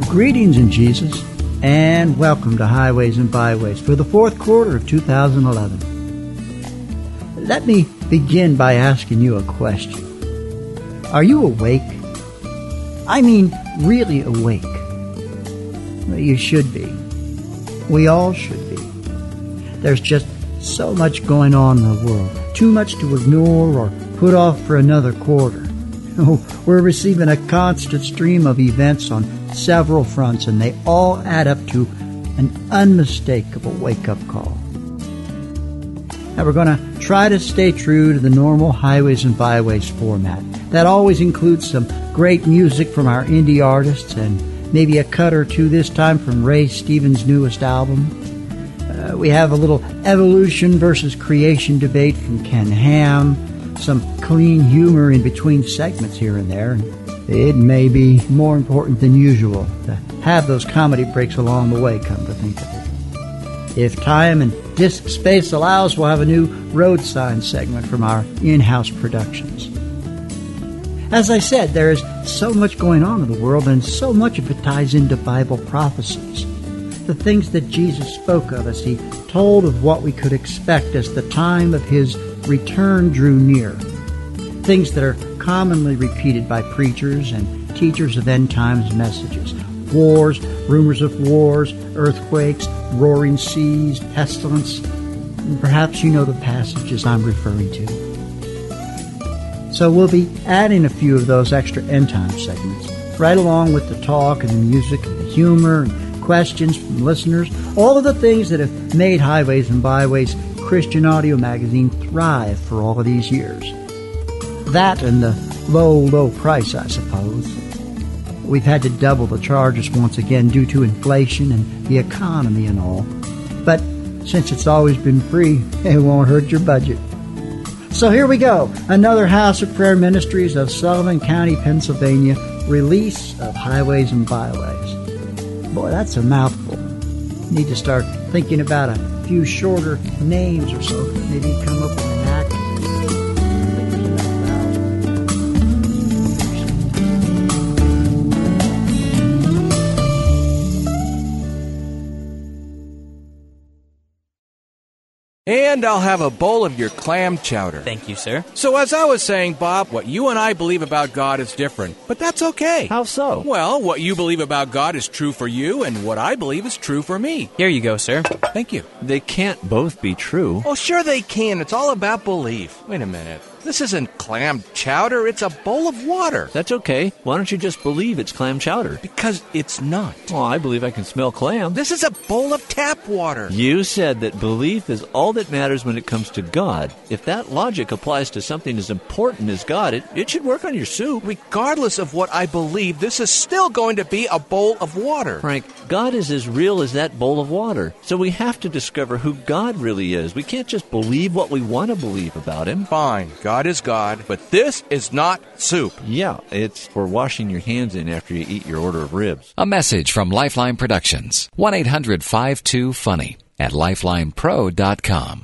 Greetings in Jesus, and welcome to Highways and Byways for the fourth quarter of 2011. Let me begin by asking you a question. Are you awake? I mean, really awake. Well, you should be. We all should be. There's just so much going on in the world, too much to ignore or put off for another quarter. We're receiving a constant stream of events on several fronts, and they all add up to an unmistakable wake-up call. Now, we're going to try to stay true to the normal Highways and Byways format. That always includes some great music from our indie artists and maybe a cut or two this time from Ray Stevens' newest album. We have a little evolution versus creation debate from Ken Ham, some clean humor in between segments here and there. It may be more important than usual to have those comedy breaks along the way, come to think of it. If time and disk space allows, we'll have a new road sign segment from our in-house productions. As I said, there is so much going on in the world, and so much of it ties into Bible prophecies. The things that Jesus spoke of as he told of what we could expect as the time of his return drew near. Things that are commonly repeated by preachers and teachers of end times messages. Wars, rumors of wars, earthquakes, roaring seas, pestilence. And perhaps you know the passages I'm referring to. So we'll be adding a few of those extra end time segments, right along with the talk and the music and the humor and questions from listeners, all of the things that have made Highways and Byways Christian audio magazine thrive for all of these years. That and the low price, I suppose. We've had to double the charges once again due to inflation and the economy and all. But since it's always been free, it won't hurt your budget. So here we go. Another House of Prayer Ministries of Sullivan County, Pennsylvania release of Highways and Byways. Boy, that's a mouthful. Need to start thinking about a few shorter names or so. Maybe come up with an act. And I'll have a bowl of your clam chowder. Thank you, sir. So as I was saying, Bob, what you and I believe about God is different, but that's okay. How so? Well, what you believe about God is true for you, and what I believe is true for me. Here you go, sir. Thank you. They can't both be true. Oh, sure they can. It's all about belief. Wait a minute. This isn't clam chowder. It's a bowl of water. That's okay. Why don't you just believe it's clam chowder? Because it's not. Well, I believe I can smell clam. This is a bowl of tap water. You said that belief is all that matters when it comes to God. If that logic applies to something as important as God, it should work on your soup. Regardless of what I believe, this is still going to be a bowl of water. Frank, God is as real as that bowl of water. So we have to discover who God really is. We can't just believe what we want to believe about him. Fine. God is God, but this is not soup. Yeah, it's for washing your hands in after you eat your order of ribs. A message from Lifeline Productions. 1-800-52-FUNNY at lifelinepro.com.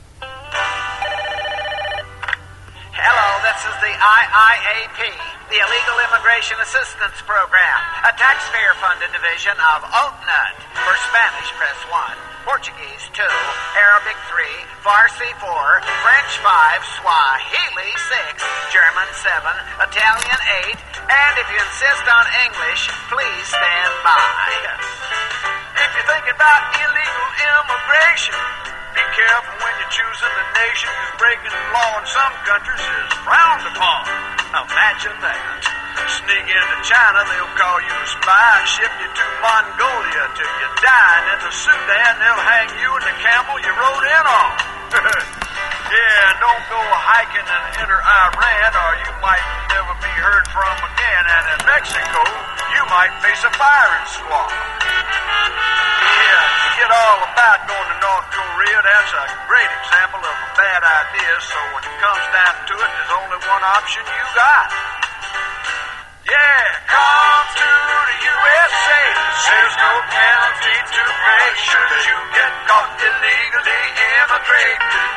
Hello, this is the IIAP, the Illegal Immigration Assistance Program, a taxpayer-funded division of OTNUT. For Spanish, press 1, Portuguese 2, Arabic 3, Farsi 4, French 5, Swahili 6, German 7, Italian 8, and if you insist on English, please stand by. If you're thinking about illegal immigration, be careful when you're choosing the nation, because breaking the law in some countries is frowned upon. Imagine that. Sneak into China, they'll call you a spy and ship you to Mongolia till you die, and in the Sudan, they'll hang you and the camel you rode in on. Yeah, don't go hiking and enter Iran, or you might never be heard from again. And in Mexico, you might face a firing squad. Yeah, forget all about going to North Korea. That's a great example of a bad idea. So when it comes down to it, there's only one option you got. Yeah, come to the USA. There's no penalty to pay should you get caught illegally immigrating.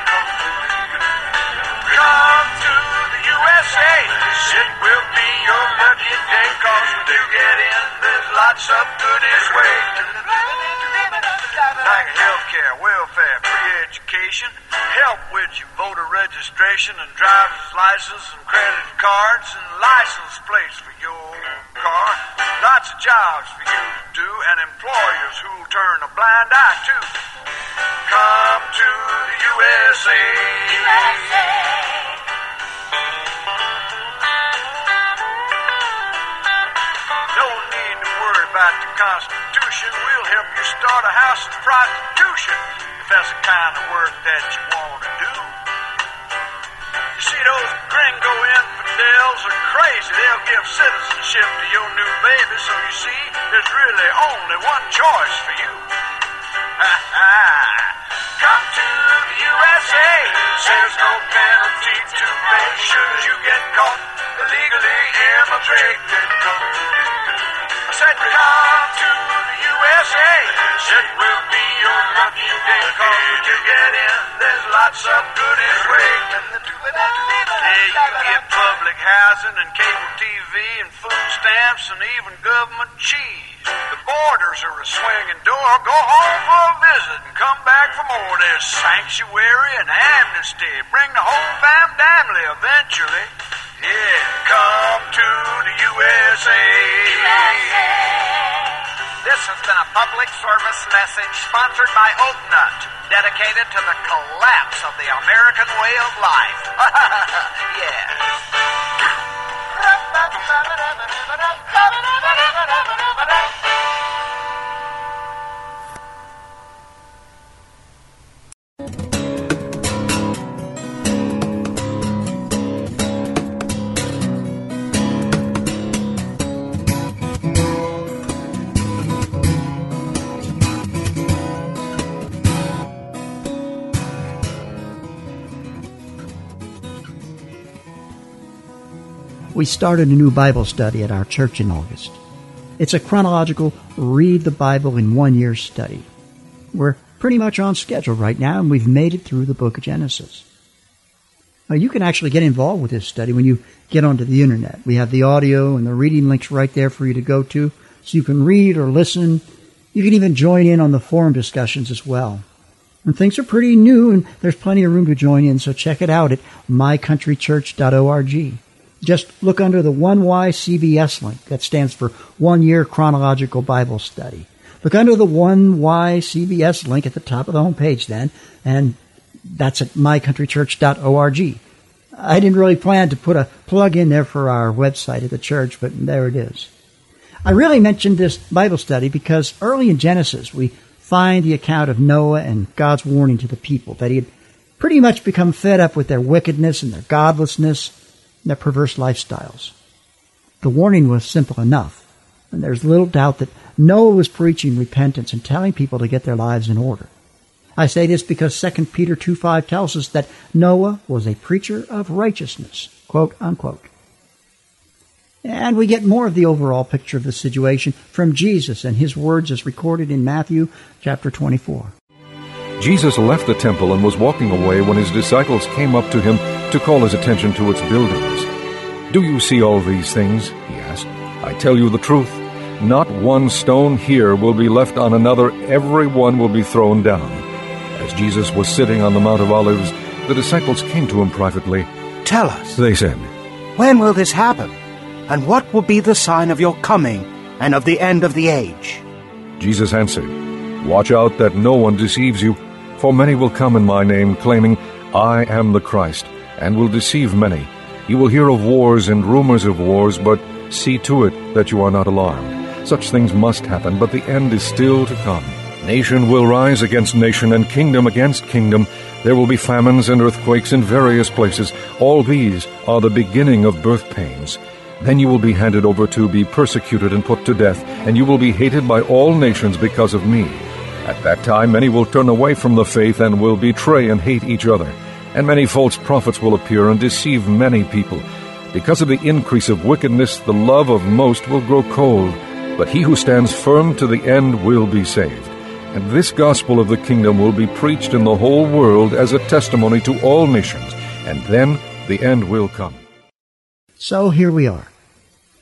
Come to the USA. It will be your lucky day, 'cause when you get in this life, lots of good is waiting. Like healthcare, welfare, free education, help with your voter registration and driver's license and credit cards and license plates for your car. Lots of jobs for you to do and employers who'll turn a blind eye to. Come to the USA. Don't need to worry about the Constitution. We'll help you start a house of prostitution if that's the kind of work that you want to do. You see, those gringo infidels are crazy. They'll give citizenship to your new baby, so you see, there's really only one choice for you. Come to the USA. There's no penalty to pay should you get caught illegally immigrating. I said, come to the USA. It will be your lucky day, 'cause when you get in, there's lots of good is waiting. Yeah, you get public housing and cable TV and food stamps and even government cheese. The borders are a swinging door. Go home for a visit and come back for more. There's sanctuary and amnesty. Bring the whole family eventually. Yeah, come to the USA. This has been a public service message sponsored by Oaknut, dedicated to the collapse of the American way of life. Yeah. We started a new Bible study at our church in August. It's a chronological read the Bible in 1 year study. We're pretty much on schedule right now, and we've made it through the book of Genesis. Now, you can actually get involved with this study when you get onto the internet. We have the audio and the reading links right there for you to go to, so you can read or listen. You can even join in on the forum discussions as well. And things are pretty new, and there's plenty of room to join in, so check it out at mycountrychurch.org. Just look under the 1YCBS link. That stands for 1 Year Chronological Bible Study. Look under the 1YCBS link at the top of the homepage then, and that's at mycountrychurch.org. I didn't really plan to put a plug in there for our website at the church, but there it is. I really mentioned this Bible study because early in Genesis we find the account of Noah and God's warning to the people that he had pretty much become fed up with their wickedness and their godlessness, their perverse lifestyles. The warning was simple enough, and there's little doubt that Noah was preaching repentance and telling people to get their lives in order. I say this because 2 Peter 2:5 tells us that Noah was a preacher of righteousness, quote unquote. And we get more of the overall picture of the situation from Jesus and his words as recorded in Matthew chapter 24. Jesus left the temple and was walking away when his disciples came up to him to call his attention to its buildings. "Do you see all these things?" he asked. "I tell you the truth, not one stone here will be left on another. Every one will be thrown down." As Jesus was sitting on the Mount of Olives, the disciples came to him privately. "Tell us," they said, "when will this happen? And what will be the sign of your coming and of the end of the age?" Jesus answered, "Watch out that no one deceives you, for many will come in my name, claiming, 'I am the Christ,' and will deceive many. You will hear of wars and rumors of wars, but see to it that you are not alarmed. Such things must happen, but the end is still to come. Nation will rise against nation, and kingdom against kingdom. There will be famines and earthquakes in various places. All these are the beginning of birth pains. Then you will be handed over to be persecuted and put to death, and you will be hated by all nations because of me. At that time many will turn away from the faith and will betray and hate each other. And many false prophets will appear and deceive many people. Because of the increase of wickedness, the love of most will grow cold, but he who stands firm to the end will be saved. And this gospel of the kingdom will be preached in the whole world as a testimony to all nations, and then the end will come." So here we are.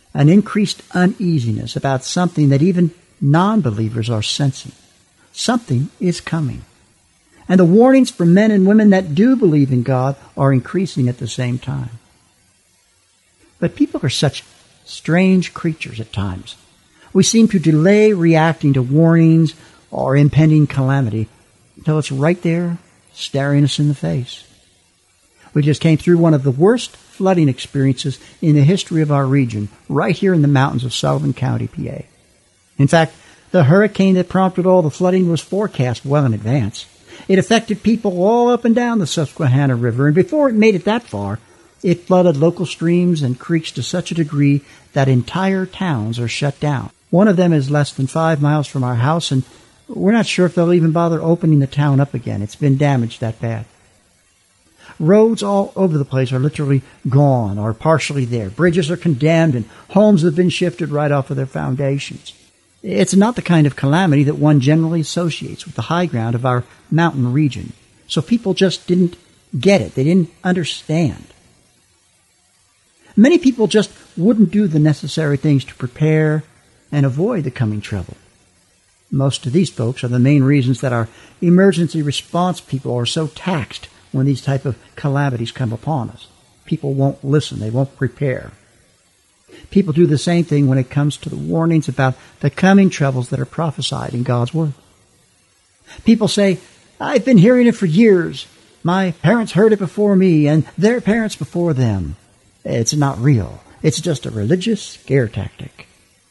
an increased uneasiness about something that even non-believers are sensing. Something is coming. And the warnings for men and women that do believe in God are increasing at the same time. But people are such strange creatures at times. We seem to delay reacting to warnings or impending calamity until it's right there staring us in the face. We just came through one of the worst flooding experiences in the history of our region, right here in the mountains of Sullivan County, PA. In fact, the hurricane that prompted all the flooding was forecast well in advance. It affected people all up and down the Susquehanna River, and before it made it that far, it flooded local streams and creeks to such a degree that entire towns are shut down. One of them is less than 5 miles from our house, and we're not sure if they'll even bother opening the town up again. It's been damaged that bad. Roads all over the place are literally gone or partially there. Bridges are condemned, and homes have been shifted right off of their foundations. It's not the kind of calamity that one generally associates with the high ground of our mountain region. So people just didn't get it. They didn't understand. Many people just wouldn't do the necessary things to prepare and avoid the coming trouble. Most of these folks are the main reasons that our emergency response people are so taxed when these type of calamities come upon us. People won't listen. They won't prepare. People do the same thing when it comes to the warnings about the coming troubles that are prophesied in God's Word. People say, I've been hearing it for years. My parents heard it before me and their parents before them. It's not real. It's just a religious scare tactic.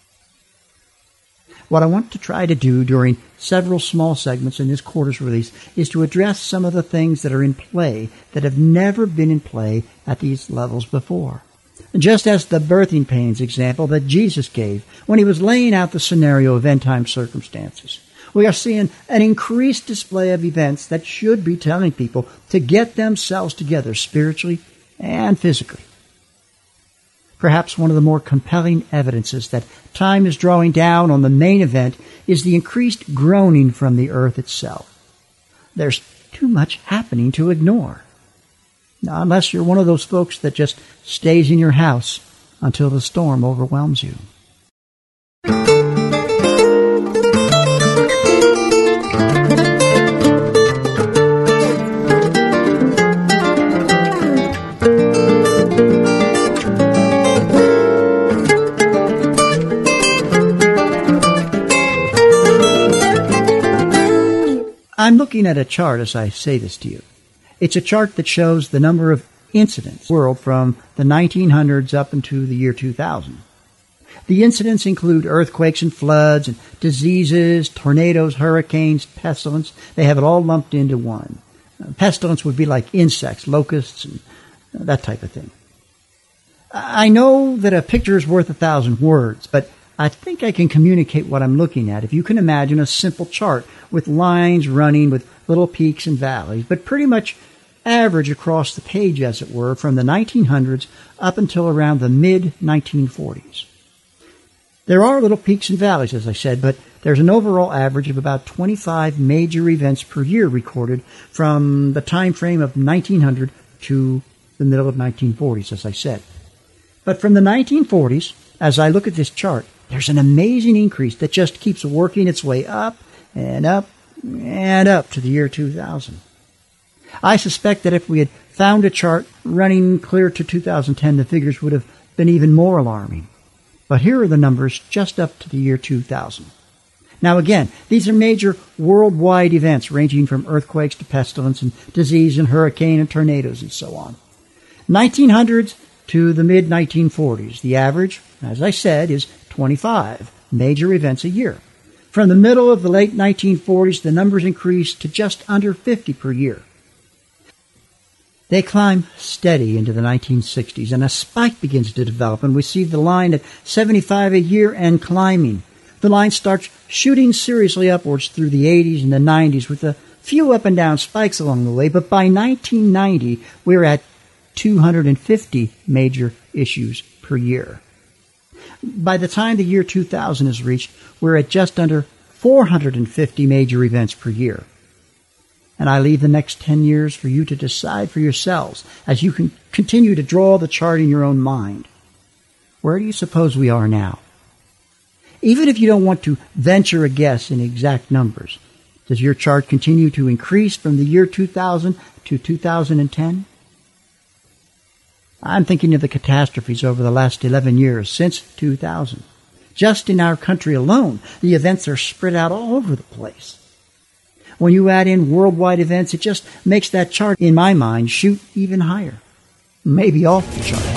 What I want to try to do during several small segments in this quarter's release is to address some of the things that are in play that have never been in play at these levels before. Just as the birthing pains example that Jesus gave when he was laying out the scenario of end-time circumstances, we are seeing an increased display of events that should be telling people to get themselves together spiritually and physically. Perhaps one of the more compelling evidences that time is drawing down on the main event is the increased groaning from the earth itself. There's too much happening to ignore. Now, unless you're one of those folks that just stays in your house until the storm overwhelms you. I'm looking at a chart as I say this to you. It's a chart that shows the number of incidents in the world from the 1900s up into the year 2000. The incidents include earthquakes and floods and diseases, tornadoes, hurricanes, pestilence. They have it all lumped into one. Pestilence would be like insects, locusts, and that type of thing. I know that a picture is worth 1,000 words, but I think I can communicate what I'm looking at if you can imagine a simple chart with lines running with little peaks and valleys, but pretty much average across the page, as it were, from the 1900s up until around the mid-1940s. There are little peaks and valleys, as I said, but there's an overall average of about 25 major events per year recorded from the time frame of 1900 to the middle of 1940s, as I said. But from the 1940s, as I look at this chart, there's an amazing increase that just keeps working its way up and up and up to the year 2000. I suspect that if we had found a chart running clear to 2010, the figures would have been even more alarming. But here are the numbers just up to the year 2000. Now again, these are major worldwide events ranging from earthquakes to pestilence and disease and hurricane and tornadoes and so on. 1900s to the mid-1940s. The average, as I said, is 25 major events a year. From the middle of the late 1940s, the numbers increased to just under 50 per year. They climb steady into the 1960s, and a spike begins to develop, and we see the line at 75 a year and climbing. The line starts shooting seriously upwards through the 80s and the 90s with a few up and down spikes along the way, but by 1990, we're at 250 major issues per year. By the time the year 2000 is reached, we're at just under 450 major events per year. And I leave the next 10 years for you to decide for yourselves as you can continue to draw the chart in your own mind. where do you suppose we are now? Even if you don't want to venture a guess in exact numbers, does your chart continue to increase from the year 2000 to 2010? I'm thinking of the catastrophes over the last 11 years since 2000. Just in our country alone, the events are spread out all over the place. When you add in worldwide events, it just makes that chart, in my mind, shoot even higher. Maybe off the chart.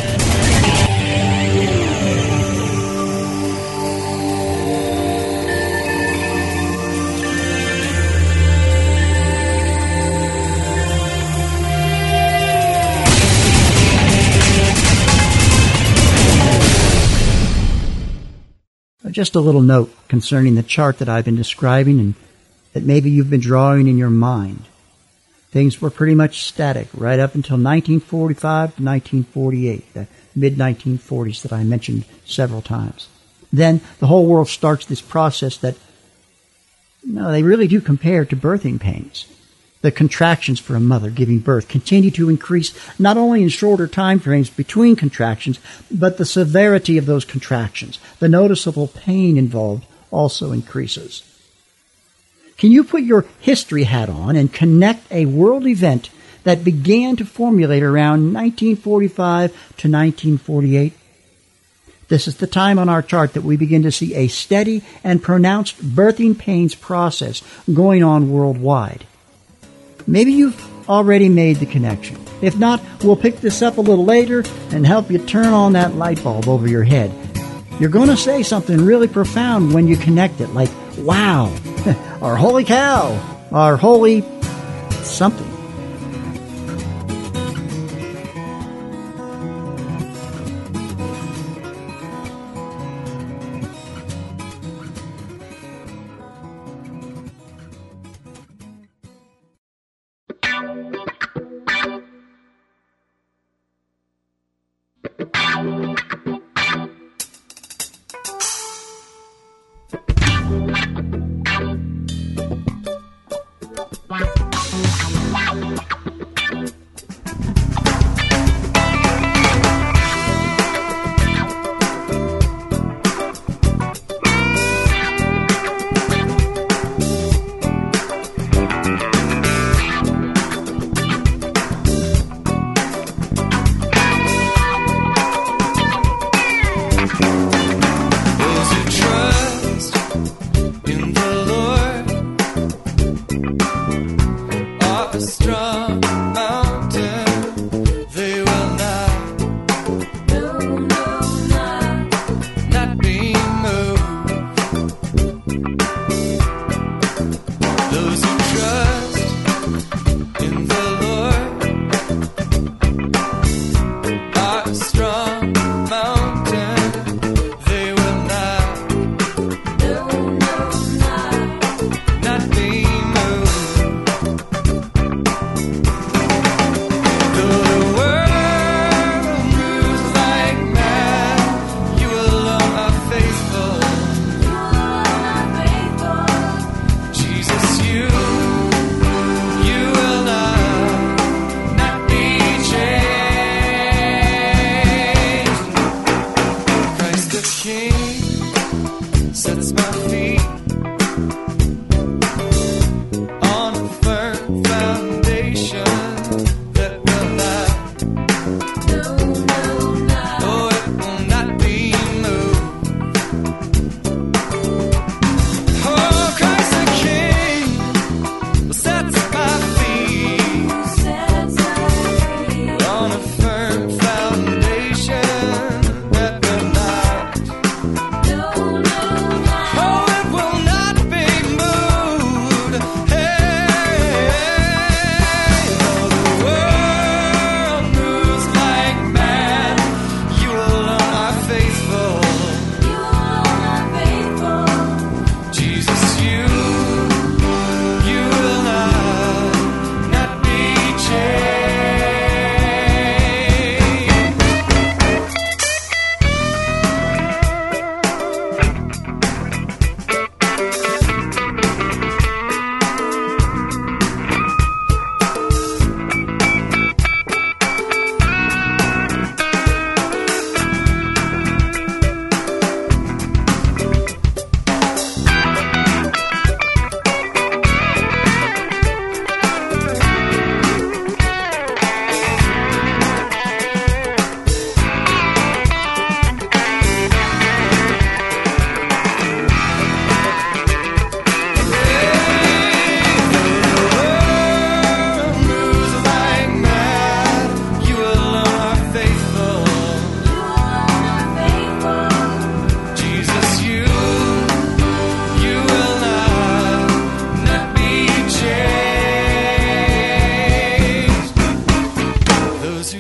Just a little note concerning the chart that I've been describing and that maybe you've been drawing in your mind. Things were pretty much static right up until 1945 to 1948, the mid-1940s that I mentioned several times. Then the whole world starts this process that, they really do compare to birthing pains. The contractions for a mother giving birth continue to increase not only in shorter time frames between contractions, but the severity of those contractions, the noticeable pain involved, also increases. Can you put your history hat on and connect a world event that began to formulate around 1945 to 1948? This is the time on our chart that we begin to see a steady and pronounced birthing pains process going on worldwide. Maybe you've already made the connection. If not, we'll pick this up a little later and help you turn on that light bulb over your head. You're going to say something really profound when you connect it, like, wow, or holy cow, or holy something.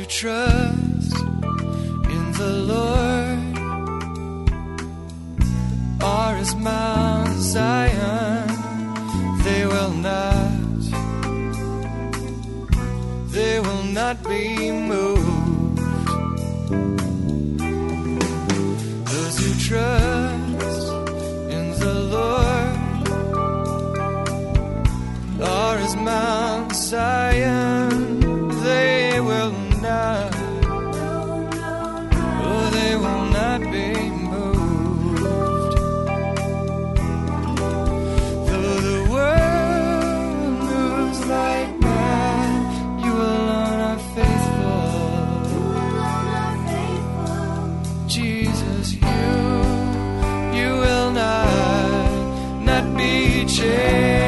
trust in the Lord are as Mount Zion. They will not be moved. Those who trust in the Lord are as Mount Zion. They will not be moved. Though the world moves like mad, you alone are faithful. Jesus, you will not be changed.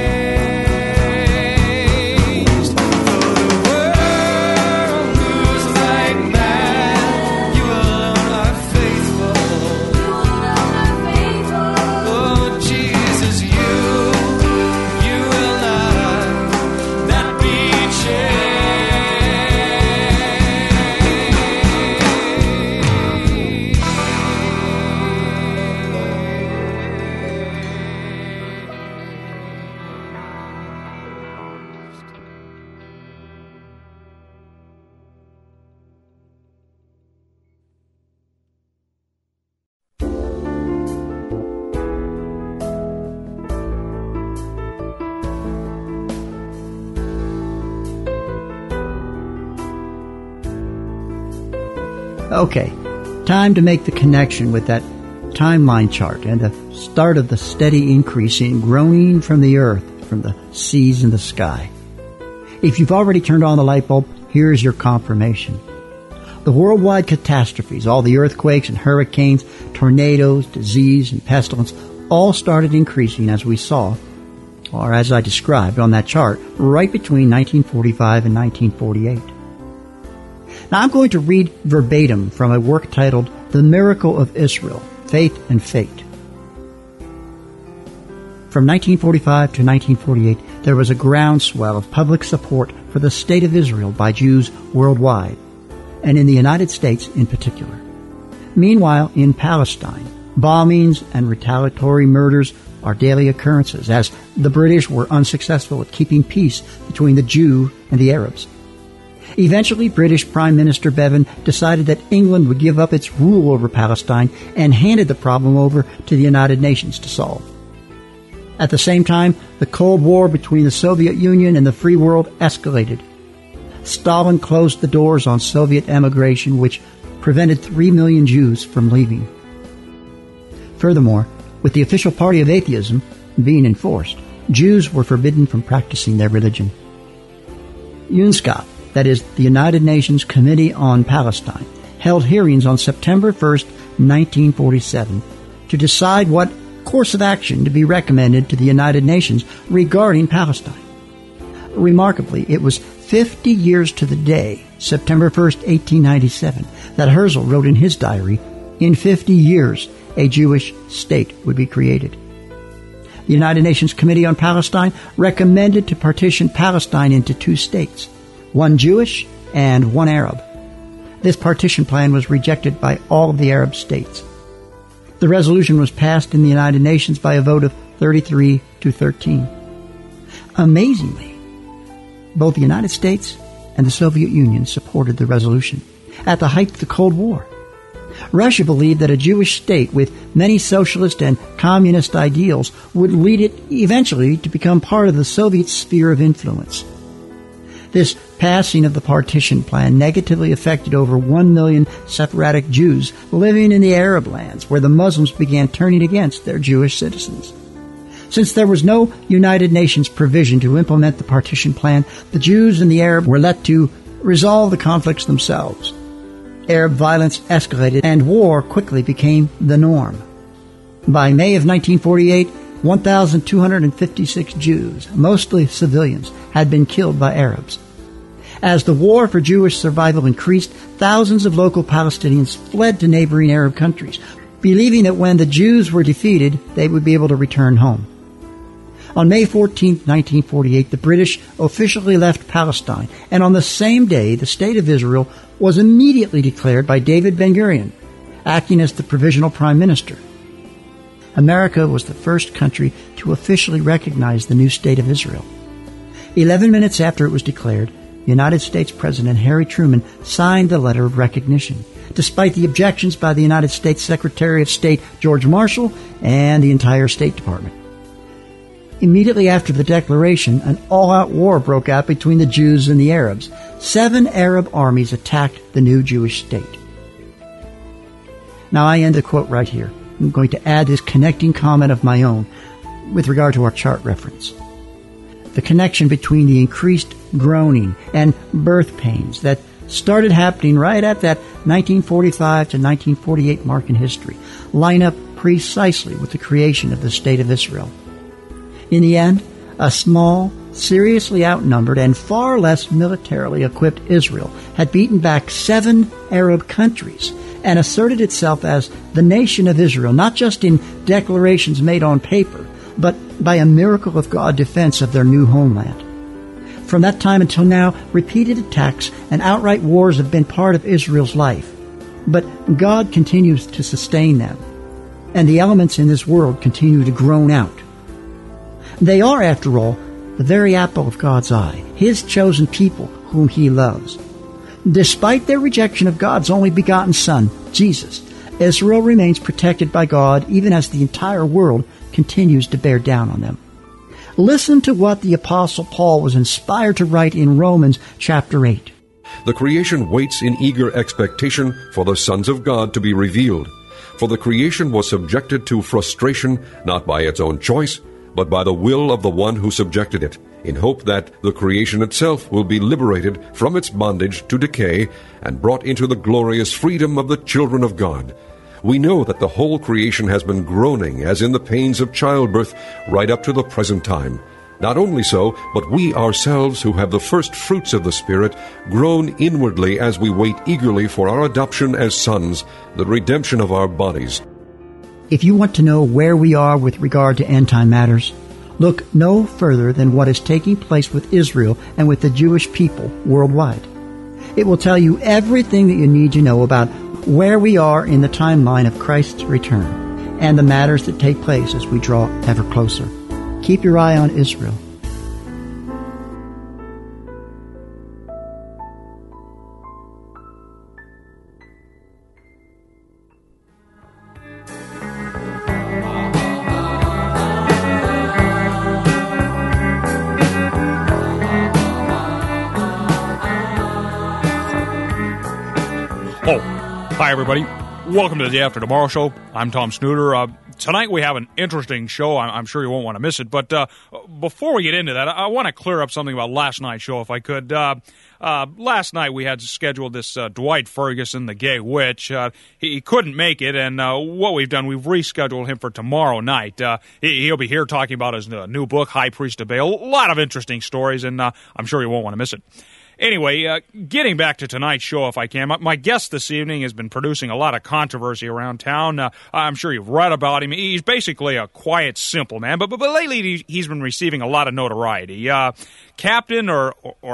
Okay, time to make the connection with that timeline chart and the start of the steady increase in groaning from the earth, from the seas and the sky. If you've already turned on the light bulb, here's your confirmation. The worldwide catastrophes, all the earthquakes and hurricanes, tornadoes, disease and pestilence, all started increasing as we saw, or as I described on that chart, right between 1945 and 1948. Now I'm going to read verbatim from a work titled The Miracle of Israel, Faith and Fate. From 1945 to 1948, there was a groundswell of public support for the State of Israel by Jews worldwide, and in the United States in particular. Meanwhile, in Palestine, bombings and retaliatory murders are daily occurrences, as the British were unsuccessful at keeping peace between the Jew and the Arabs. Eventually, British Prime Minister Bevan decided that England would give up its rule over Palestine and handed the problem over to the United Nations to solve. At the same time, the Cold War between the Soviet Union and the free world escalated. Stalin closed the doors on Soviet emigration, which prevented 3 million Jews from leaving. Furthermore, with the official party of atheism being enforced, Jews were forbidden from practicing their religion. UNSCOP, that is, the United Nations Committee on Palestine, held hearings on September 1st, 1947, to decide what course of action to be recommended to the United Nations regarding Palestine. Remarkably, it was 50 years to the day, September 1st, 1897, that Herzl wrote in his diary, "In 50 years, a Jewish state would be created." The United Nations Committee on Palestine recommended to partition Palestine into 2 states, one Jewish and one Arab. This partition plan was rejected by all of the Arab states. The resolution was passed in the United Nations by a vote of 33 to 13. Amazingly, both the United States and the Soviet Union supported the resolution at the height of the Cold War. Russia believed that a Jewish state with many socialist and communist ideals would lead it eventually to become part of the Soviet sphere of influence. This passing of the partition plan negatively affected over 1 million Sephardic Jews living in the Arab lands, where the Muslims began turning against their Jewish citizens. Since there was no United Nations provision to implement the partition plan, the Jews and the Arab were left to resolve the conflicts themselves. Arab violence escalated, and war quickly became the norm. By May of 1948, 1,256 Jews, mostly civilians, had been killed by Arabs. As the war for Jewish survival increased, thousands of local Palestinians fled to neighboring Arab countries, believing that when the Jews were defeated, they would be able to return home. On May 14, 1948, the British officially left Palestine, and on the same day, the State of Israel was immediately declared by David Ben-Gurion, acting as the provisional prime minister. America was the first country to officially recognize the new State of Israel. 11 minutes after it was declared, United States President Harry Truman signed the letter of recognition, despite the objections by the United States Secretary of State George Marshall and the entire State Department. Immediately after the declaration, an all-out war broke out between the Jews and the Arabs. 7 Arab armies attacked the new Jewish state. Now I end the quote right here. I'm going to add this connecting comment of my own with regard to our chart reference. The connection between the increased groaning and birth pains that started happening right at that 1945 to 1948 mark in history line up precisely with the creation of the State of Israel. In the end, a small, seriously outnumbered, and far less militarily equipped Israel had beaten back 7 Arab countries and asserted itself as the nation of Israel, not just in declarations made on paper, but by a miracle of God's defense of their new homeland. From that time until now, repeated attacks and outright wars have been part of Israel's life. But God continues to sustain them, and the elements in this world continue to groan out. They are, after all, the very apple of God's eye, His chosen people whom He loves. Despite their rejection of God's only begotten Son, Jesus, Israel remains protected by God even as the entire world continues to bear down on them. Listen to what the Apostle Paul was inspired to write in Romans chapter 8. The creation waits in eager expectation for the sons of God to be revealed. For the creation was subjected to frustration, not by its own choice, but by the will of the one who subjected it, in hope that the creation itself will be liberated from its bondage to decay and brought into the glorious freedom of the children of God. We know that the whole creation has been groaning as in the pains of childbirth right up to the present time. Not only so, but we ourselves who have the first fruits of the Spirit groan inwardly as we wait eagerly for our adoption as sons, the redemption of our bodies. If you want to know where we are with regard to end-time matters, look no further than what is taking place with Israel and with the Jewish people worldwide. It will tell you everything that you need to know about where we are in the timeline of Christ's return and the matters that take place as we draw ever closer. Keep your eye on Israel. Hi, everybody. Welcome to the Day After Tomorrow Show. I'm Tom Snooter. Tonight we have an interesting show. I'm sure you won't want to miss it. But before we get into that, I want to clear up something about last night's show, if I could. Last night we had scheduled this Dwight Ferguson, the gay witch. He couldn't make it, and what we've done, we've rescheduled him for tomorrow night. He'll be here talking about his new book, High Priest of Baal. A lot of interesting stories, and I'm sure you won't want to miss it. Anyway, getting back to tonight's show, if I can, my guest this evening has been producing a lot of controversy around town. I'm sure you've read about him. He's basically a quiet, simple man, but lately he's been receiving a lot of notoriety. Captain or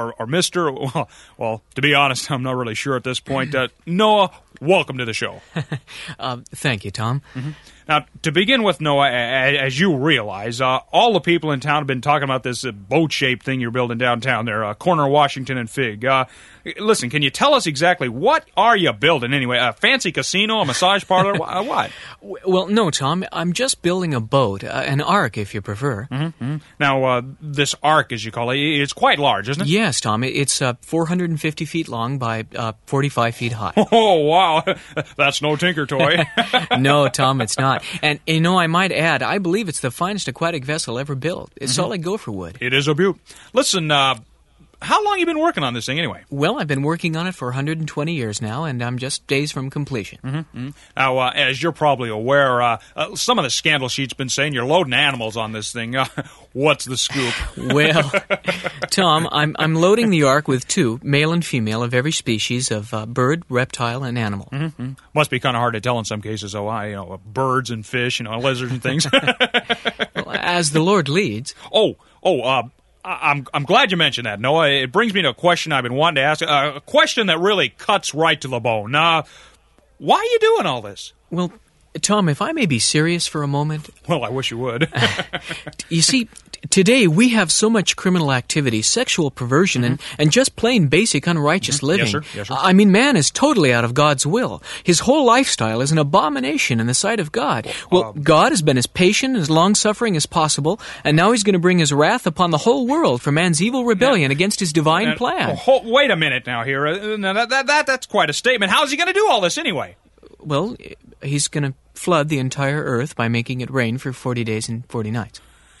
Mr. Well, to be honest, I'm not really sure at this point. Noah, welcome to the show. Thank you, Tom. Mm-hmm. Now, to begin with, Noah, as you realize, all the people in town have been talking about this boat-shaped thing you're building downtown there, corner of Washington and Fig. Listen, can you tell us exactly what are you building anyway? A fancy casino, a massage parlor, what? Well, no, Tom. I'm just building a boat, an ark, if you prefer. Mm-hmm. Now, this ark, as you call it, it's quite large, isn't it? Yes, Tom. It's 450 feet long by 45 feet high. Oh, wow. That's no tinker toy. No, Tom, it's not. And, I might add, I believe it's the finest aquatic vessel ever built. It's solid gopher wood. It is a beaut. Listen, how long have you been working on this thing anyway? Well, I've been working on it for 120 years now, and I'm just days from completion. Mm-hmm. Now, as you're probably aware, some of the scandal sheet's been saying you're loading animals on this thing. What's the scoop? Well, Tom, I'm loading the ark with 2, male and female, of every species of bird, reptile, and animal. Mm-hmm. Must be kind of hard to tell in some cases, birds and fish, lizards and things. Well, as the Lord leads. I'm glad you mentioned that, Noah. It brings me to a question I've been wanting to ask, a question that really cuts right to the bone. Why are you doing all this? Well, Tom, if I may be serious for a moment. Well, I wish you would. You see, today we have so much criminal activity, sexual perversion, and just plain basic unrighteous living. Yes, sir. Yes, sir. I mean, man is totally out of God's will. His whole lifestyle is an abomination in the sight of God. Well, God has been as patient, as long-suffering as possible, and now he's going to bring his wrath upon the whole world for man's evil rebellion against his divine plan. Wait a minute now here. That's quite a statement. How's he going to do all this anyway? Well, he's going to flood the entire earth by making it rain for 40 days and 40 nights.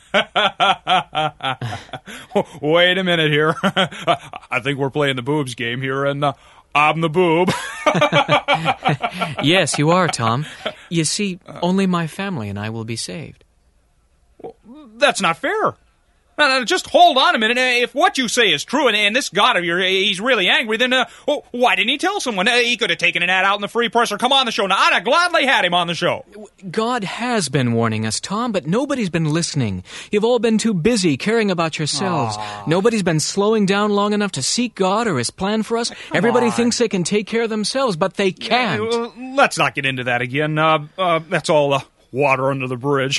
Wait a minute here. I think we're playing the boobs game here, and I'm the boob. Yes, you are, Tom. You see, only my family and I will be saved. Well, that's not fair. Now, just hold on a minute. If what you say is true, and this God of yours, he's really angry, then why didn't he tell someone? He could have taken an ad out in the Free Press or come on the show. Now, I'd have gladly had him on the show. God has been warning us, Tom, but nobody's been listening. You've all been too busy caring about yourselves. Nobody's been slowing down long enough to seek God or his plan for us. Everybody thinks they can take care of themselves, but they can't. Let's not get into that again. That's all water under the bridge.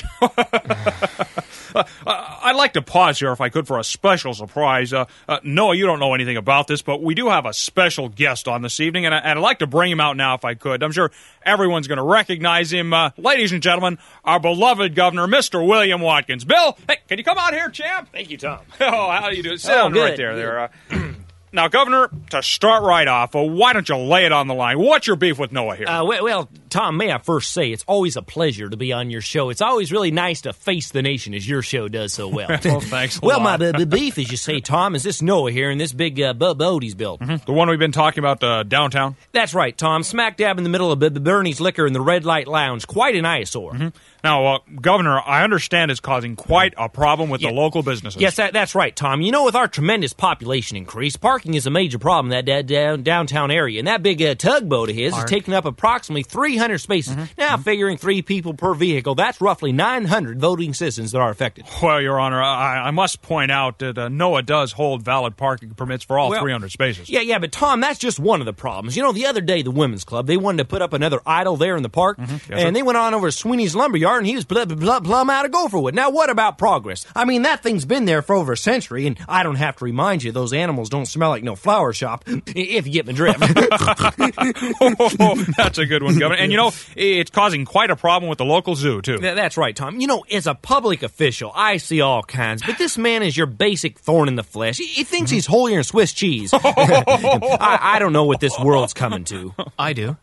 I'd like to pause here, if I could, for a special surprise. Noah, you don't know anything about this, but we do have a special guest on this evening, and I'd like to bring him out now if I could. I'm sure everyone's going to recognize him. Ladies and gentlemen, our beloved governor, Mr. William Watkins. Bill, hey, can you come out here, champ? Thank you, Tom. Oh, how do you do? Sit down right there. Now, Governor, to start right off, why don't you lay it on the line? What's your beef with Noah here? Well, Tom, may I first say it's always a pleasure to be on your show. It's always really nice to face the nation as your show does so well. Well, thanks a well, lot. my beef, as you say, Tom, is this Noah here and this big boat he's built. The one we've been talking about downtown? That's right, Tom. Smack dab in the middle of Bernie's Liquor and the Red Light Lounge. Quite an eyesore. Now, Governor, I understand it's causing quite a problem with the local businesses. Yes, that's right, Tom. You know, with our tremendous population increase, parking is a major problem in that downtown area. And that big tugboat of his is taking up approximately 300 spaces. Now, figuring 3 people per vehicle, that's roughly 900 voting citizens that are affected. Well, Your Honor, I must point out that NOAA does hold valid parking permits for all 300 spaces. Yeah, but Tom, that's just one of the problems. You know, the other day, the Women's Club, they wanted to put up another idol there in the park, and they went on over to Sweeney's Lumberyard, and he was plumb out of Gopherwood. Now, what about progress? I mean, that thing's been there for over a century, and I don't have to remind you, those animals don't smell like no flower shop, if you get my drift. That's a good one, Governor. And, you know, it's causing quite a problem with the local zoo, too. That's right, Tom. You know, as a public official, I see all kinds, but this man is your basic thorn in the flesh. He thinks he's holier than Swiss cheese. I don't know what this world's coming to. I do.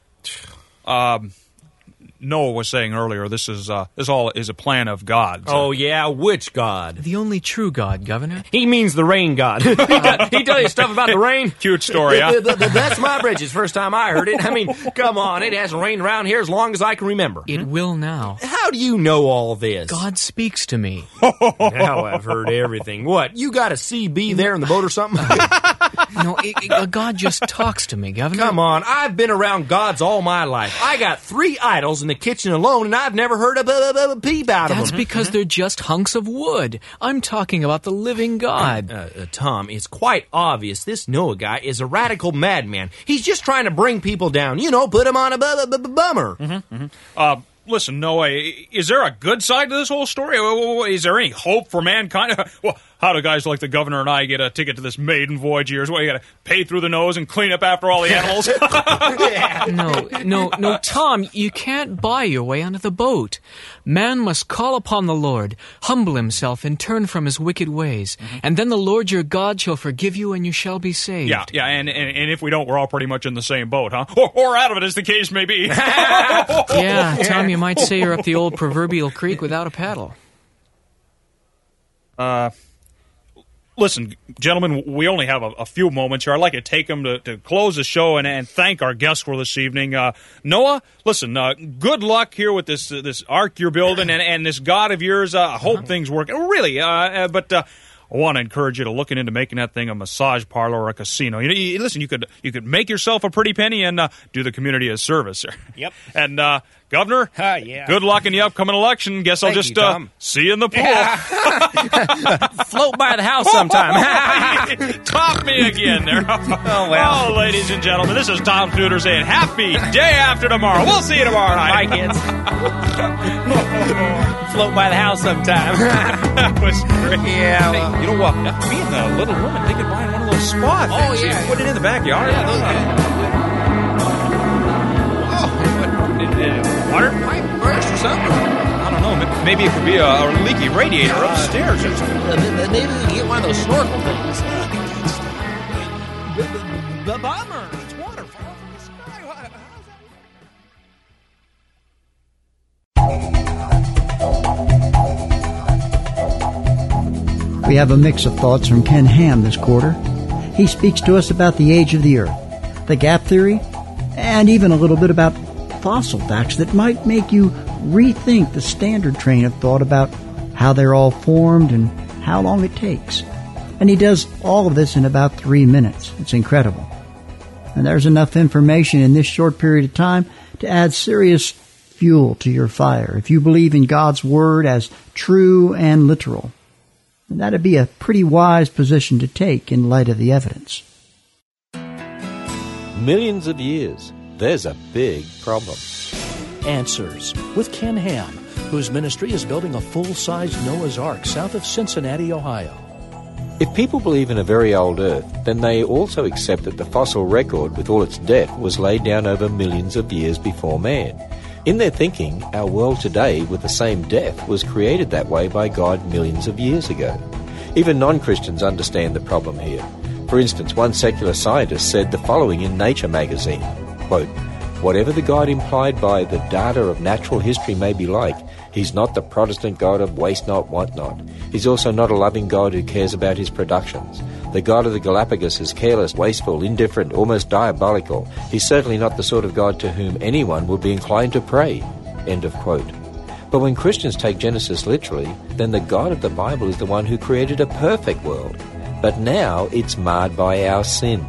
Noah was saying earlier, this all is a plan of God's. Oh, yeah? Which God? The only true God, Governor. He means the rain God. He tell you stuff about the rain? Cute story, huh? That's my bridges. First time I heard it. I mean, come on. It hasn't rained around here as long as I can remember. It will now. How do you know all this? God speaks to me. Now I've heard everything. What, you got a CB there in the boat or something? No, God just talks to me, Governor. Come on, I've been around gods all my life. I got 3 idols in the kitchen alone, and I've never heard a peep out of them. That's because they're just hunks of wood. I'm talking about the living God. Tom, it's quite obvious this Noah guy is a radical madman. He's just trying to bring people down, you know, put him on a bummer. Listen, Noah, is there a good side to this whole story? Is there any hope for mankind? Well, how do guys like the governor and I get a ticket to this maiden voyage years? What, you got to pay through the nose and clean up after all the animals? No, Tom, you can't buy your way onto the boat. Man must call upon the Lord, humble himself, and turn from his wicked ways. And then the Lord your God shall forgive you, and you shall be saved. Yeah, and if we don't, we're all pretty much in the same boat, huh? Or out of it, as the case may be. Yeah, Tom, you might say you're up the old proverbial creek without a paddle. Listen, gentlemen, we only have a few moments here. I'd like to take them to close the show and thank our guests for this evening. Noah, listen, good luck here with this ark you're building and this God of yours. I hope things work. Really, but I I want to encourage you to look into making that thing a massage parlor or a casino. Listen, you could make yourself a pretty penny and do the community a service. Yep. And Governor, yeah. Good luck in the upcoming election. Guess I'll Thank just you, see you in the pool. Float by the house sometime. Top me again there. Oh, well. Oh, ladies and gentlemen, this is Tom Snuder saying happy day after tomorrow. We'll see you tomorrow night. Bye, kids. Float by the house sometime. That was great. Yeah. Hey, you know what? Me and the little woman thinking buying one of those spa things. Oh, yeah. You put it in the backyard. Yeah, those water? Pipe burst or something. I don't know. Maybe it could be a leaky radiator upstairs or something. Maybe we can get one of those snorkel things. The bomber. It's water falling from the sky. We have a mix of thoughts from Ken Ham this quarter. He speaks to us about the age of the Earth, the gap theory, and even a little bit about fossil facts that might make you rethink the standard train of thought about how they're all formed and how long it takes. And he does all of this in about 3 minutes. It's incredible. And there's enough information in this short period of time to add serious fuel to your fire if you believe in God's Word as true and literal. And that'd be a pretty wise position to take in light of the evidence. Millions of years. There's a big problem. Answers with Ken Ham, whose ministry is building a full-size Noah's Ark south of Cincinnati, Ohio. If people believe in a very old Earth, then they also accept that the fossil record with all its depth was laid down over millions of years before man. In their thinking, our world today with the same depth was created that way by God millions of years ago. Even non-Christians understand the problem here. For instance, one secular scientist said the following in Nature magazine, quote, "Whatever the God implied by the data of natural history may be like, he's not the Protestant God of waste not, want not. He's also not a loving God who cares about his productions. The God of the Galapagos is careless, wasteful, indifferent, almost diabolical. He's certainly not the sort of God to whom anyone would be inclined to pray." End of quote. But when Christians take Genesis literally, then the God of the Bible is the one who created a perfect world. But now it's marred by our sin.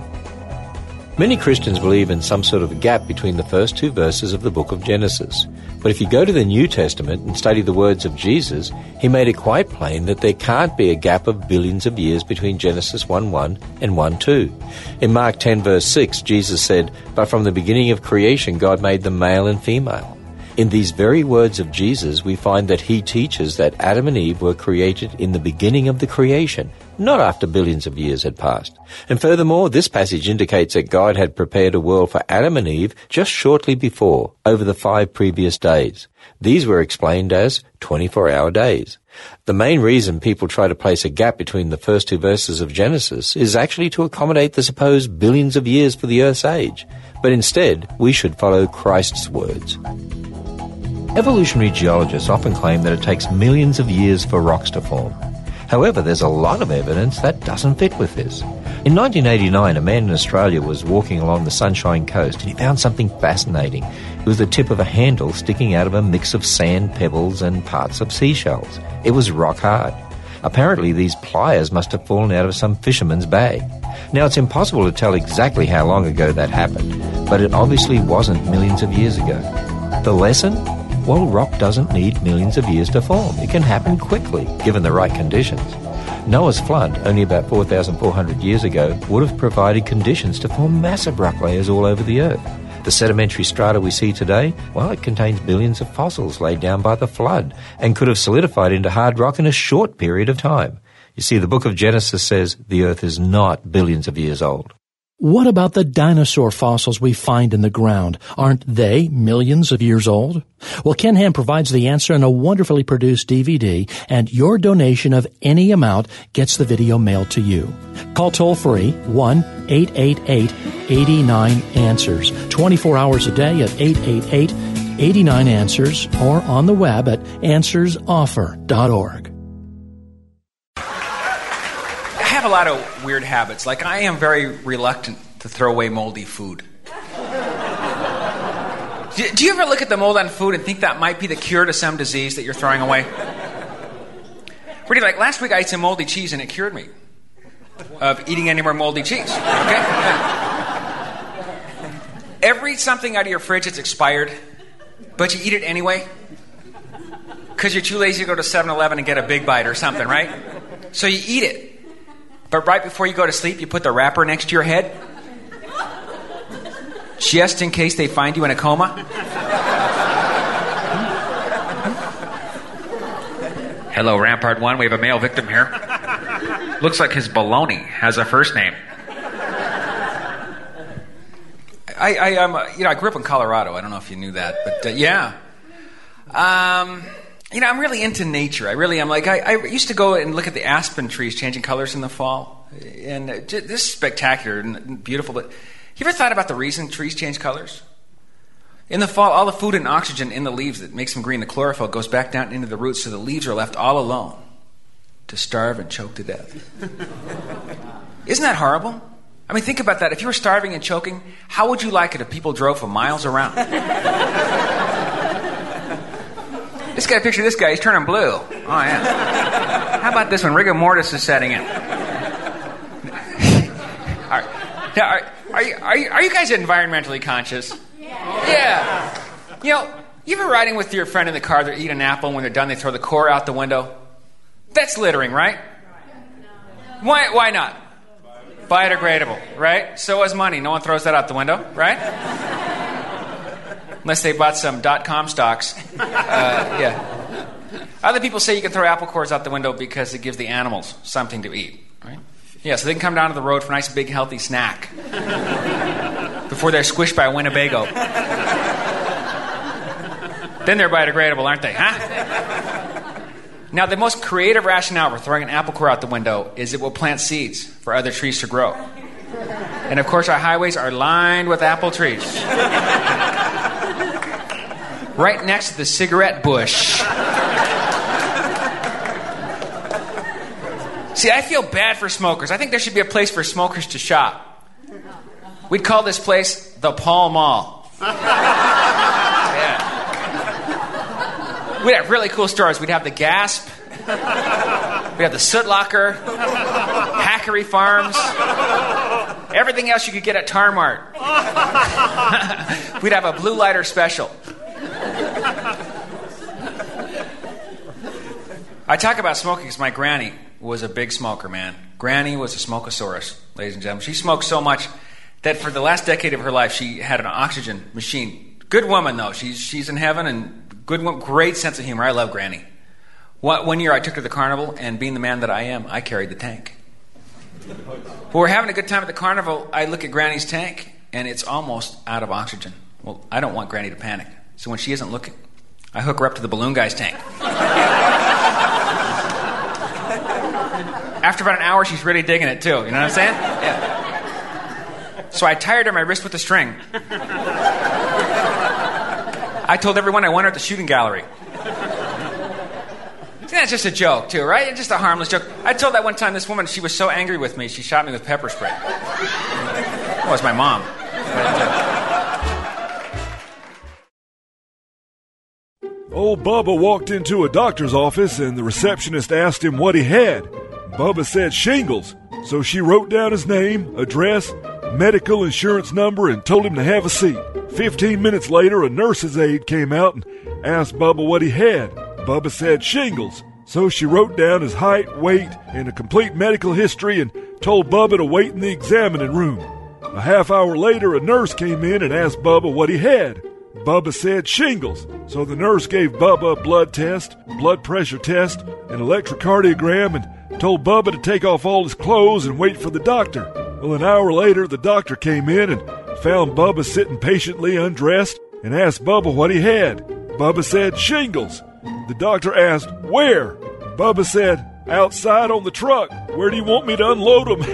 Many Christians believe in some sort of a gap between the first two verses of the book of Genesis. But if you go to the New Testament and study the words of Jesus, he made it quite plain that there can't be a gap of billions of years between Genesis 1:1 and 1:2. In Mark 10 verse 6, Jesus said, "But from the beginning of creation God made them male and female." In these very words of Jesus, we find that he teaches that Adam and Eve were created in the beginning of the creation, not after billions of years had passed. And furthermore, this passage indicates that God had prepared a world for Adam and Eve just shortly before, over the 5 previous days. These were explained as 24-hour days. The main reason people try to place a gap between the first two verses of Genesis is actually to accommodate the supposed billions of years for the Earth's age. But instead, we should follow Christ's words. Evolutionary geologists often claim that it takes millions of years for rocks to form. However, there's a lot of evidence that doesn't fit with this. In 1989, a man in Australia was walking along the Sunshine Coast and he found something fascinating. It was the tip of a handle sticking out of a mix of sand, pebbles and parts of seashells. It was rock hard. Apparently, these pliers must have fallen out of some fisherman's bag. Now, it's impossible to tell exactly how long ago that happened, but it obviously wasn't millions of years ago. The lesson? Well, rock doesn't need millions of years to form. It can happen quickly, given the right conditions. Noah's flood, only about 4,400 years ago, would have provided conditions to form massive rock layers all over the Earth. The sedimentary strata we see today, well, it contains billions of fossils laid down by the flood and could have solidified into hard rock in a short period of time. You see, the book of Genesis says the Earth is not billions of years old. What about the dinosaur fossils we find in the ground? Aren't they millions of years old? Well, Ken Ham provides the answer in a wonderfully produced DVD, and your donation of any amount gets the video mailed to you. Call toll-free 1-888-89-ANSWERS, 24 hours a day at 888-89-ANSWERS, or on the web at answersoffer.org. I have a lot of weird habits. Like, I am very reluctant to throw away moldy food. Do you ever look at the mold on food and think that might be the cure to some disease that you're throwing away? Pretty like last week I ate some moldy cheese and it cured me of eating any more moldy cheese. Okay? Yeah. Ever eat something out of your fridge that's expired, but you eat it anyway? Because you're too lazy to go to 7-Eleven and get a Big Bite or something, right? So you eat it. But right before you go to sleep, you put the wrapper next to your head. Just in case they find you in a coma. Hello, Rampart 1. We have a male victim here. Looks like his baloney has a first name. I grew up in Colorado. I don't know if you knew that, but yeah. I'm really into nature. I really am. Like I used to go and look at the aspen trees changing colors in the fall, and this is spectacular and beautiful. But you ever thought about the reason trees change colors? In the fall, all the food and oxygen in the leaves that makes them green, the chlorophyll, goes back down into the roots, so the leaves are left all alone to starve and choke to death. Isn't that horrible? I mean, think about that. If you were starving and choking, how would you like it if people drove for miles around? This guy, picture this guy, he's turning blue. Oh, yeah. How about this one? Rigor mortis is setting in. Are you guys environmentally conscious? Yeah. You ever riding with your friend in the car, they eat an apple, and when they're done, they throw the core out the window? That's littering, right? Why not? Biodegradable, right? So is money. No one throws that out the window, right? Unless they bought some .com stocks. Yeah. Other people say you can throw apple cores out the window because it gives the animals something to eat, right? Yeah, so they can come down to the road for a nice, big, healthy snack before they're squished by a Winnebago. Then they're biodegradable, aren't they, huh? Now, the most creative rationale for throwing an apple core out the window is it will plant seeds for other trees to grow. And, of course, our highways are lined with apple trees. Right next to the cigarette bush. See, I feel bad for smokers. I think there should be a place for smokers to shop. We'd call this place the Pall Mall. Yeah. We'd have really cool stores. We'd have the Gasp. We'd have the Soot Locker. Hackery Farms. Everything else you could get at Tarmart. We'd have a Blue Lighter special. I talk about smoking because my granny was a big smoker, man. Granny was a smokosaurus, ladies and gentlemen. She smoked so much that for the last decade of her life, she had an oxygen machine. Good woman, though. She's in heaven, and great sense of humor. I love Granny. One year I took her to the carnival, and being the man that I am, I carried the tank. But we're having a good time at the carnival. I look at Granny's tank, and it's almost out of oxygen. Well, I don't want Granny to panic. So when she isn't looking, I hook her up to the balloon guy's tank. After about an hour, she's really digging it, too. You know what I'm saying? Yeah. So I tied her my wrist with a string. I told everyone I want her at the shooting gallery. That's just a joke, too, right? It's just a harmless joke. I told that one time this woman, she was so angry with me, she shot me with pepper spray. That was my mom. Old Bubba walked into a doctor's office and the receptionist asked him what he had. Bubba said shingles, so she wrote down his name, address, medical insurance number, and told him to have a seat. 15 minutes later, a nurse's aide came out and asked Bubba what he had. Bubba said shingles, so she wrote down his height, weight, and a complete medical history and told Bubba to wait in the examining room. A half hour later, a nurse came in and asked Bubba what he had. Bubba said shingles, so the nurse gave Bubba a blood test, blood pressure test, an electrocardiogram, and told Bubba to take off all his clothes and wait for the doctor. Well, an hour later, the doctor came in and found Bubba sitting patiently undressed and asked Bubba what he had. Bubba said shingles. The doctor asked, where? Bubba said, outside on the truck. Where do you want me to unload them?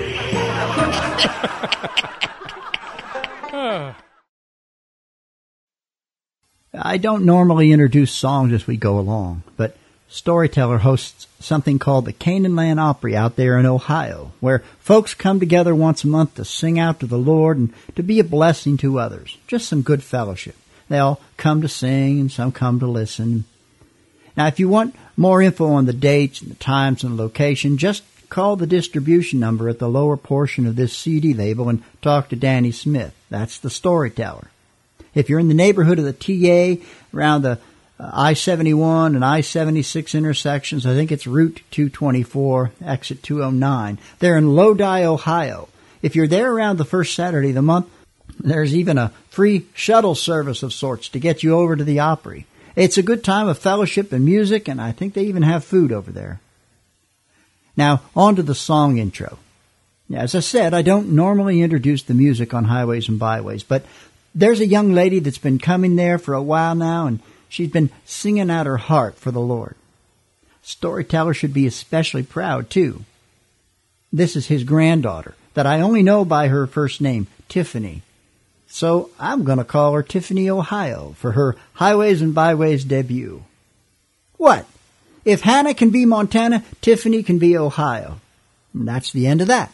I don't normally introduce songs as we go along, but Storyteller hosts something called the Canaanland Opry out there in Ohio, where folks come together once a month to sing out to the Lord and to be a blessing to others. Just some good fellowship. They all come to sing and some come to listen. Now, if you want More info on the dates and the times and location, just call the distribution number at the lower portion of this CD label and talk to Danny Smith. That's the Storyteller. If you're in the neighborhood of the TA, around the I-71 and I-76 intersections, I think it's Route 224, exit 209. They're in Lodi, Ohio. If you're there around the first Saturday of the month, there's even a free shuttle service of sorts to get you over to the Opry. It's a good time of fellowship and music, and I think they even have food over there. Now, on to the song intro. As I said, I don't normally introduce the music on Highways and Byways, but there's a young lady that's been coming there for a while now, and she's been singing out her heart for the Lord. Storyteller should be especially proud, too. This is his granddaughter, that I only know by her first name, Tiffany. So I'm going to call her Tiffany Ohio for her Highways and Byways debut. What? If Hannah can be Montana, Tiffany can be Ohio. And that's the end of that.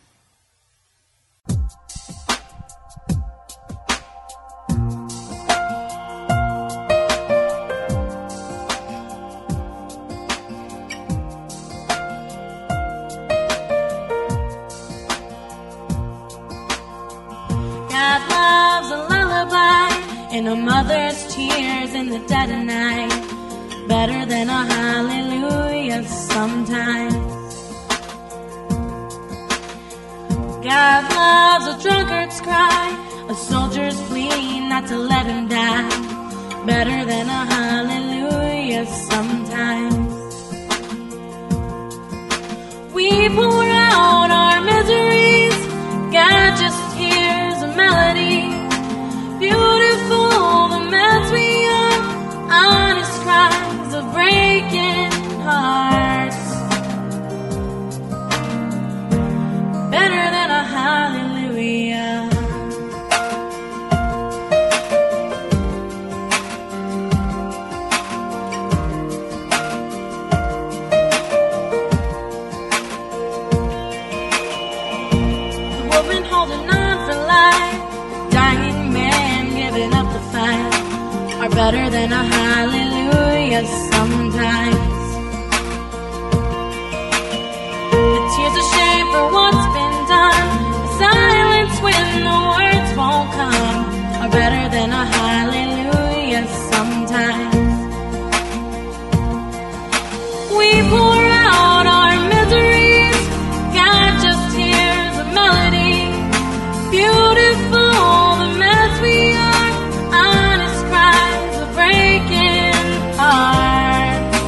God loves a lullaby and a mother's tears in the dead of night. Better than a hallelujah sometimes. God loves a drunkard's cry, a soldier's plea not to let him die. Better than a hallelujah sometimes. We pour out our miseries, God just hears a melody. Beautiful the mess we are, honest cries of breaking hearts. Better than a hallelujah. The woman holding on for life, dying man giving up the fight, are better than a hallelujah sometimes. The tears of shame for what's been done, the silence when the words won't come, are better than a hallelujah sometimes. We pour out our miseries, God just hears a melody. Beautiful the mess we are, honest cries of breaking hearts,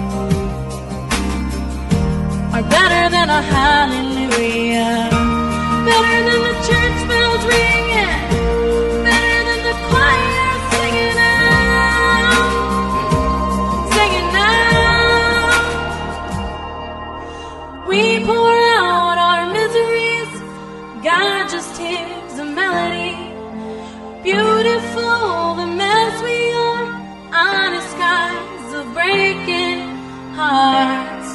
are better than a hallelujah. Better than the church bells ringing, better than the choir singing out, singing out. We pour out our miseries, God just hears a melody. Beautiful the mess we are, honest skies of breaking hearts,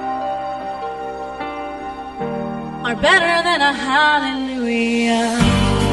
are better than a hallelujah.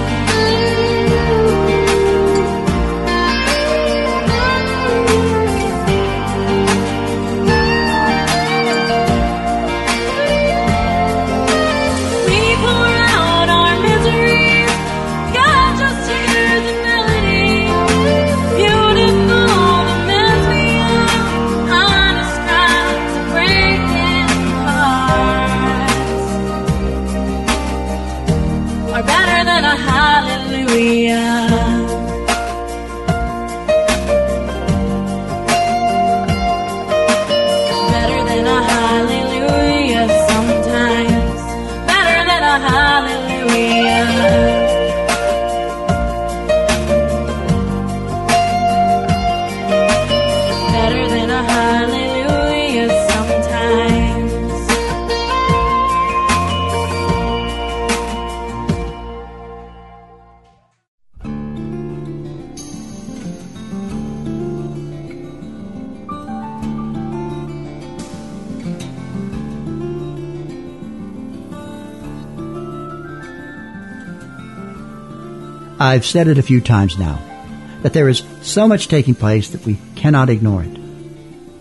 I've said it a few times now, that there is so much taking place that we cannot ignore it.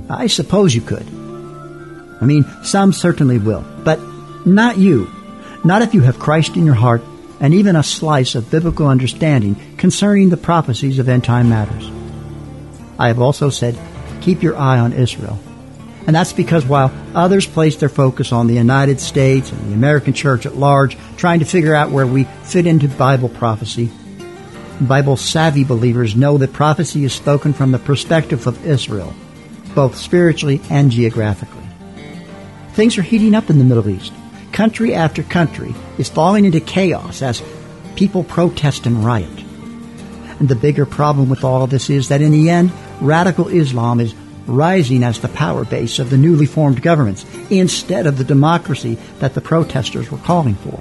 I suppose you could. I mean, some certainly will, but not you. Not if you have Christ in your heart and even a slice of biblical understanding concerning the prophecies of end-time matters. I have also said, keep your eye on Israel. And that's because while others place their focus on the United States and the American church at large, trying to figure out where we fit into Bible prophecy, Bible-savvy believers know that prophecy is spoken from the perspective of Israel, both spiritually and geographically. Things are heating up in the Middle East. Country after country is falling into chaos as people protest and riot. And the bigger problem with all of this is that in the end, radical Islam is rising as the power base of the newly formed governments instead of the democracy that the protesters were calling for.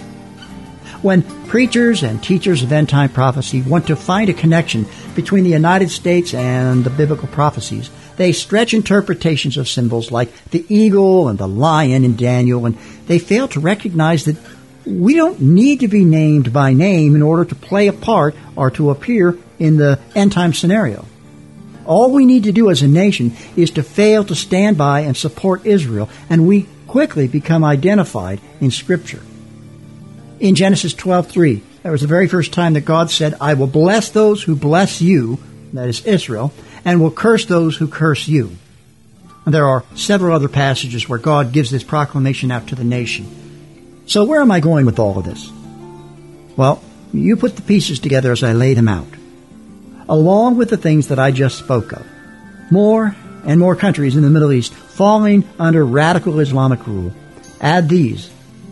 When preachers and teachers of end-time prophecy want to find a connection between the United States and the biblical prophecies, they stretch interpretations of symbols like the eagle and the lion in Daniel, and they fail to recognize that we don't need to be named by name in order to play a part or to appear in the end-time scenario. All we need to do as a nation is to fail to stand by and support Israel, and we quickly become identified in Scripture. In Genesis 12:3, that was the very first time that God said, I will bless those who bless you, that is Israel, and will curse those who curse you. And there are several other passages where God gives this proclamation out to the nation. So where am I going with all of this? Well, you put the pieces together as I lay them out. Along with the things that I just spoke of, more and more countries in the Middle East falling under radical Islamic rule. Add these.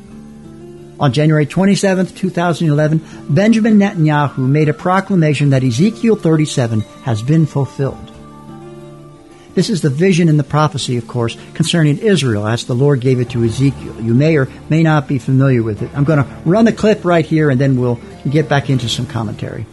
On January 27, 2011, Benjamin Netanyahu made a proclamation that Ezekiel 37 has been fulfilled. This is the vision and the prophecy, of course, concerning Israel as the Lord gave it to Ezekiel. You may or may not be familiar with it. I'm going to run the clip right here and then we'll get back into some commentary.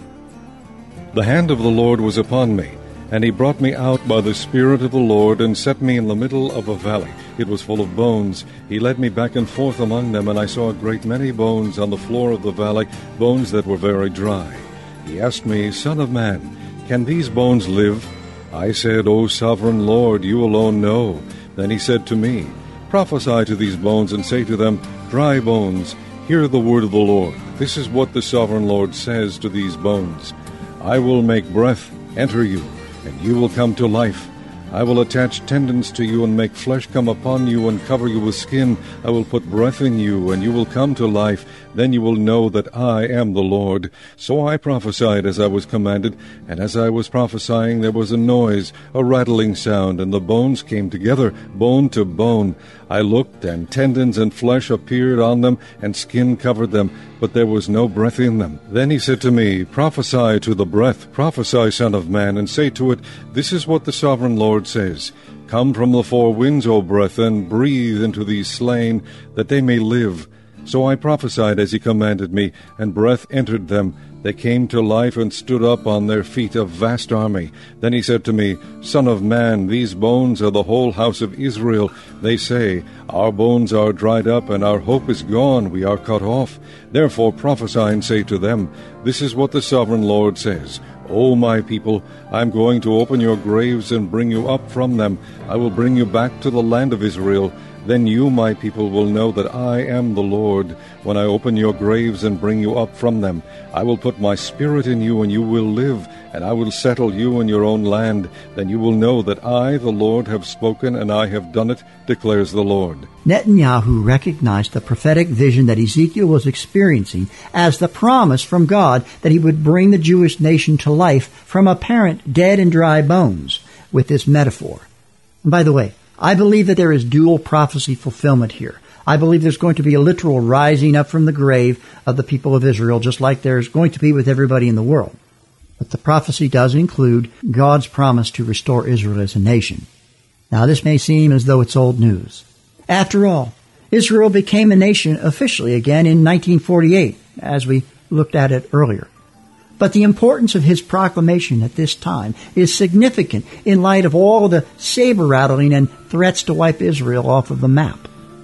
The hand of the Lord was upon me, and he brought me out by the Spirit of the Lord, and set me in the middle of a valley. It was full of bones. He led me back and forth among them, and I saw a great many bones on the floor of the valley, bones that were very dry. He asked me, Son of man, can these bones live? I said, O sovereign Lord, you alone know. Then he said to me, Prophesy to these bones, and say to them, Dry bones, hear the word of the Lord. This is what the sovereign Lord says to these bones. I will make breath enter you, and you will come to life. I will attach tendons to you and make flesh come upon you and cover you with skin. I will put breath in you, and you will come to life. Then you will know that I am the Lord. So I prophesied as I was commanded, and as I was prophesying there was a noise, a rattling sound, and the bones came together, bone to bone. I looked, and tendons and flesh appeared on them, and skin covered them, but there was no breath in them. Then he said to me, Prophesy to the breath, prophesy, Son of man, and say to it, This is what the sovereign Lord says. Come from the four winds, O breath, and breathe into these slain, that they may live. So I prophesied as he commanded me, and breath entered them. They came to life and stood up on their feet, a vast army. Then he said to me, Son of man, these bones are the whole house of Israel. They say, Our bones are dried up, and our hope is gone. We are cut off. Therefore prophesy and say to them, This is what the sovereign Lord says. O my people, I am going to open your graves and bring you up from them. I will bring you back to the land of Israel. Then you, my people, will know that I am the Lord, when I open your graves and bring you up from them. I will put my spirit in you, and you will live, and I will settle you in your own land. Then you will know that I, the Lord, have spoken, and I have done it, declares the Lord. Netanyahu recognized the prophetic vision that Ezekiel was experiencing as the promise from God that he would bring the Jewish nation to life from apparent dead and dry bones with this metaphor. And by the way, I believe that there is dual prophecy fulfillment here. I believe there's going to be a literal rising up from the grave of the people of Israel, just like there's going to be with everybody in the world. But the prophecy does include God's promise to restore Israel as a nation. Now, this may seem as though it's old news. After all, Israel became a nation officially again in 1948, as we looked at it earlier. But the importance of his proclamation at this time is significant in light of all of the saber-rattling and threats to wipe Israel off of the map.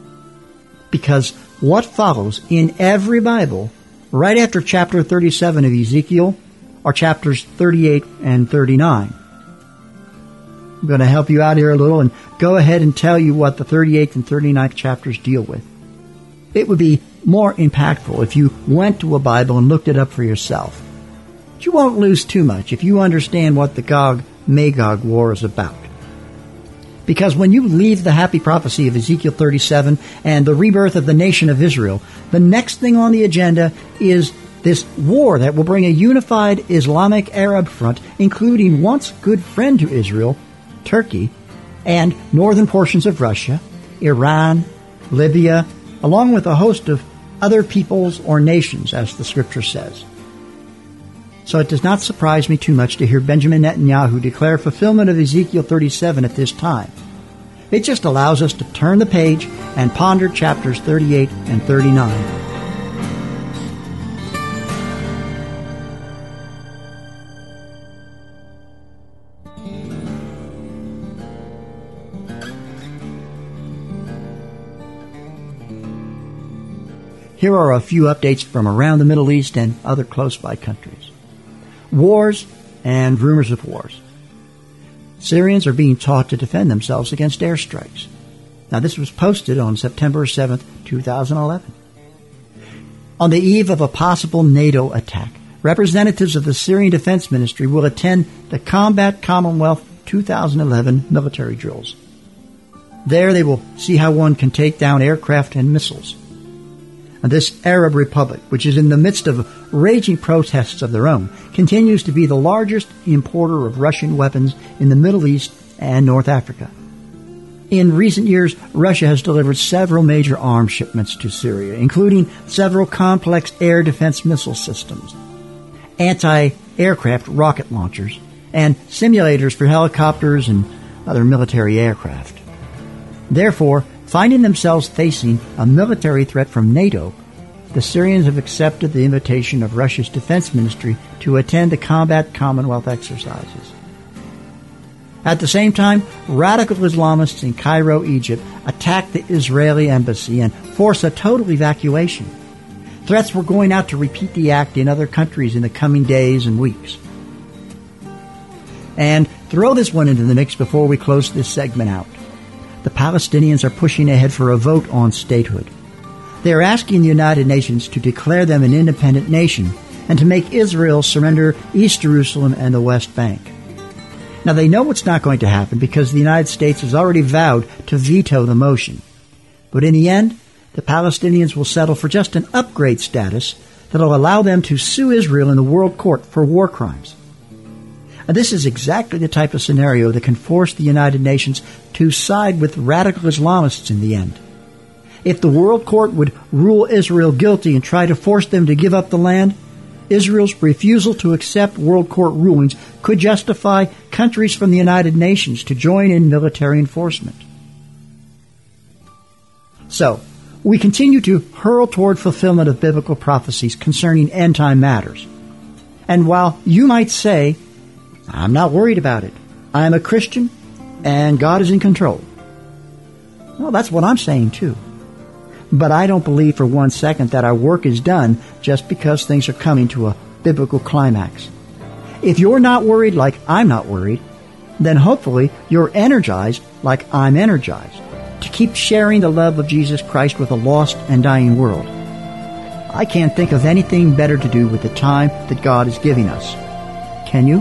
Because what follows in every Bible, right after chapter 37 of Ezekiel, are chapters 38 and 39. I'm going to help you out here a little and go ahead and tell you what the 38th and 39th chapters deal with. It would be more impactful if you went to a Bible and looked it up for yourself. But you won't lose too much if you understand what the Gog-Magog war is about. Because when you leave the happy prophecy of Ezekiel 37 and the rebirth of the nation of Israel, the next thing on the agenda is this war that will bring a unified Islamic Arab front, including once good friend to Israel, Turkey, and northern portions of Russia, Iran, Libya, along with a host of other peoples or nations, as the scripture says. So it does not surprise me too much to hear Benjamin Netanyahu declare fulfillment of Ezekiel 37 at this time. It just allows us to turn the page and ponder chapters 38 and 39. Here are a few updates from around the Middle East and other close-by countries. Wars and rumors of wars. Syrians are being taught to defend themselves against airstrikes. Now, this was posted on September 7th, 2011. On the eve of a possible NATO attack, representatives of the Syrian Defense Ministry will attend the Combat Commonwealth 2011 military drills. There they will see how one can take down aircraft and missiles. And this Arab Republic, which is in the midst of raging protests of their own, continues to be the largest importer of Russian weapons in the Middle East and North Africa. In recent years, Russia has delivered several major arms shipments to Syria, including several complex air defense missile systems, anti-aircraft rocket launchers, and simulators for helicopters and other military aircraft. Therefore, finding themselves facing a military threat from NATO, the Syrians have accepted the invitation of Russia's defense ministry to attend the Combat Commonwealth exercises. At the same time, radical Islamists in Cairo, Egypt, attacked the Israeli embassy and forced a total evacuation. Threats were going out to repeat the act in other countries in the coming days and weeks. And throw this one into the mix before we close this segment out. The Palestinians are pushing ahead for a vote on statehood. They are asking the United Nations to declare them an independent nation and to make Israel surrender East Jerusalem and the West Bank. Now, they know it's not going to happen because the United States has already vowed to veto the motion. But in the end, the Palestinians will settle for just an upgrade status that will allow them to sue Israel in the World Court for war crimes. And this is exactly the type of scenario that can force the United Nations to side with radical Islamists in the end. If the World Court would rule Israel guilty and try to force them to give up the land, Israel's refusal to accept World Court rulings could justify countries from the United Nations to join in military enforcement. So, we continue to hurl toward fulfillment of biblical prophecies concerning end-time matters. And while you might say, I'm not worried about it. I'm a Christian, and God is in control. Well, that's what I'm saying, too. But I don't believe for 1 second that our work is done just because things are coming to a biblical climax. If you're not worried like I'm not worried, then hopefully you're energized like I'm energized to keep sharing the love of Jesus Christ with a lost and dying world. I can't think of anything better to do with the time that God is giving us. Can you?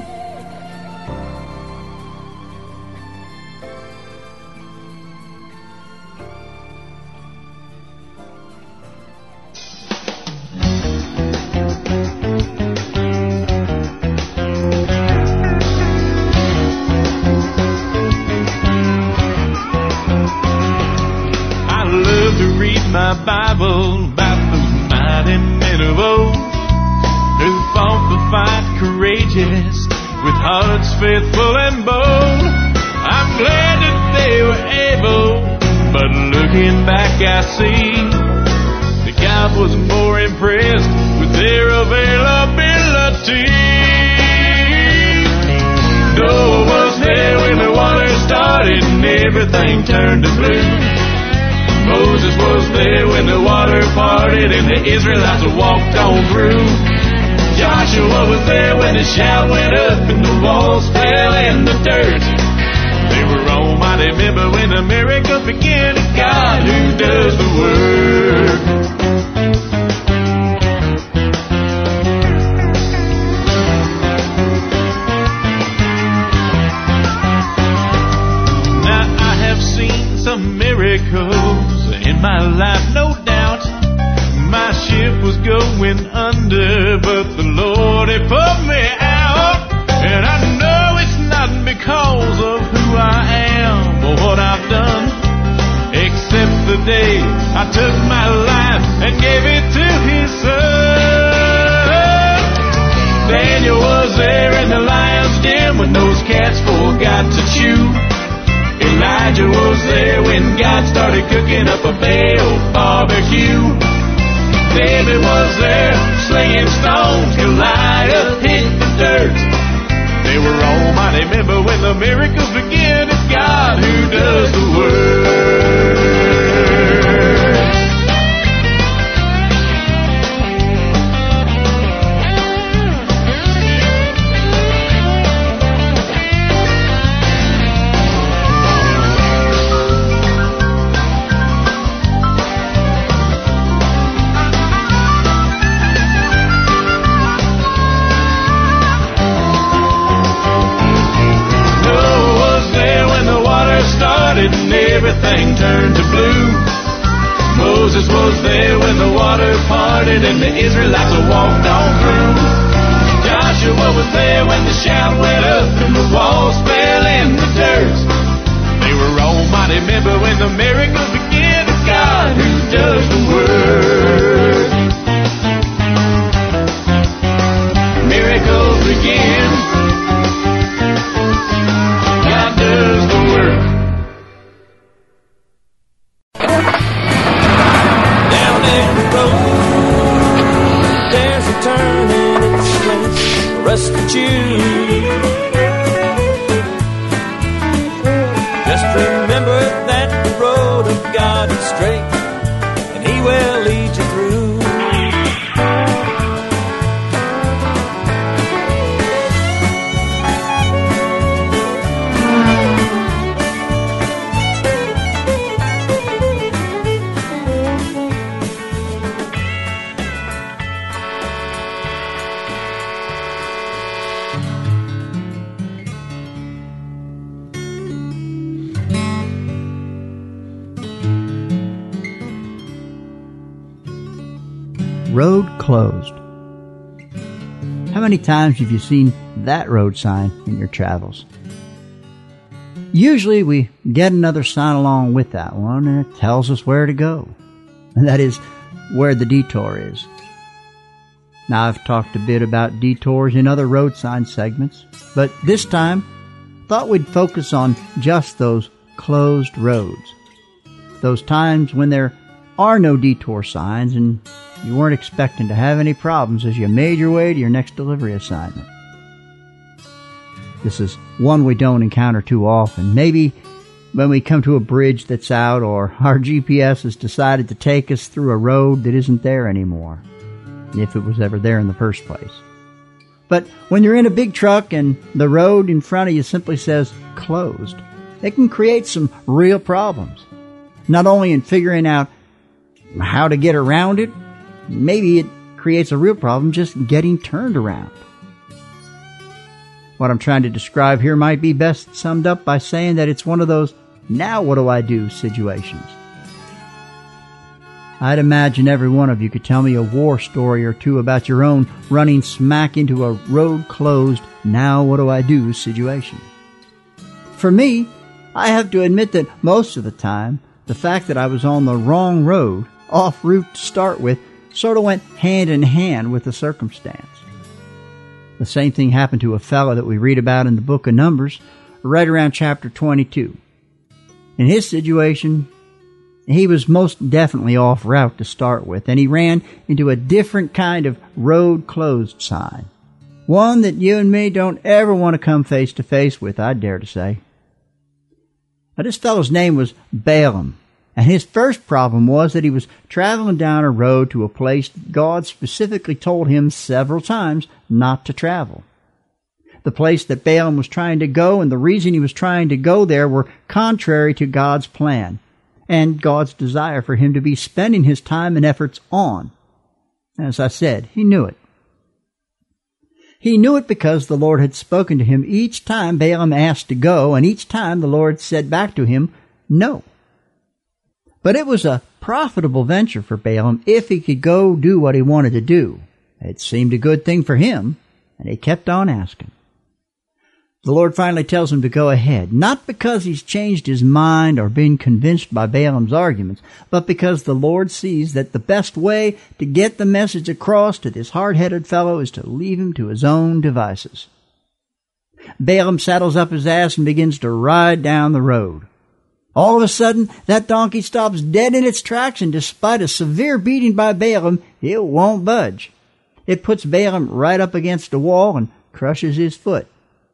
Faithful and bold, I'm glad that they were able, but looking back I see that God was more impressed with their availability. Noah was there when the water started and everything turned to blue. Moses was there when the water parted and the Israelites walked on through. Joshua was there when the shout went up and the walls fell in the dirt. mighty member when the miracle begin. It's God who does the work. Now I have seen some miracles in my life, no doubt. My ship was going under, but the Lord had pulled me out. And I know it's not because of who I am or what I've done, except the day I took my life and gave it to His Son. Daniel was there in the lion's den when those cats forgot to chew. Elijah was there when God started cooking up a Baal barbecue. David was there slinging stones. Goliath hit the dirt. They were all mighty member when the miracles begin. It's God who does the work. And everything turned to blue. Moses was there when the water parted and the Israelites walked on through. Joshua was there when the shout went up and the walls fell in the dirt. They were almighty member when the miracles begin. It's God who does the work. Miracles begin. God does the work. Rest to choose. Just remember that the road of God is straight, and He will lead you through. Road closed. How many times have you seen that road sign in your travels? Usually we get another sign along with that one and it tells us where to go. And that is where the detour is. Now I've talked a bit about detours in other road sign segments, but this time I thought we'd focus on just those closed roads. Those times when there are no detour signs and you weren't expecting to have any problems as you made your way to your next delivery assignment. This is one we don't encounter too often. Maybe when we come to a bridge that's out or our GPS has decided to take us through a road that isn't there anymore, if it was ever there in the first place. But when you're in a big truck and the road in front of you simply says closed, it can create some real problems. Not only in figuring out how to get around it, maybe it creates a real problem just getting turned around. What I'm trying to describe here might be best summed up by saying that it's one of those now what do I do situations. I'd imagine every one of you could tell me a war story or two about your own running smack into a road closed now what do I do situation. For me, I have to admit that most of the time, the fact that I was on the wrong road, off route to start with, sort of went hand in hand with the circumstance. The same thing happened to a fellow that we read about in the book of Numbers, right around chapter 22. In his situation, he was most definitely off route to start with, and he ran into a different kind of road closed sign. One that you and me don't ever want to come face to face with, I dare to say. Now, this fellow's name was Balaam. And his first problem was that he was traveling down a road to a place God specifically told him several times not to travel. The place that Balaam was trying to go and the reason he was trying to go there were contrary to God's plan and God's desire for him to be spending his time and efforts on. As I said, he knew it. He knew it because the Lord had spoken to him each time Balaam asked to go, and each time the Lord said back to him, no. But it was a profitable venture for Balaam if he could go do what he wanted to do. It seemed a good thing for him, and he kept on asking. The Lord finally tells him to go ahead, not because he's changed his mind or been convinced by Balaam's arguments, but because the Lord sees that the best way to get the message across to this hard-headed fellow is to leave him to his own devices. Balaam saddles up his ass and begins to ride down the road. All of a sudden, that donkey stops dead in its tracks, and despite a severe beating by Balaam, it won't budge. It puts Balaam right up against a wall and crushes his foot.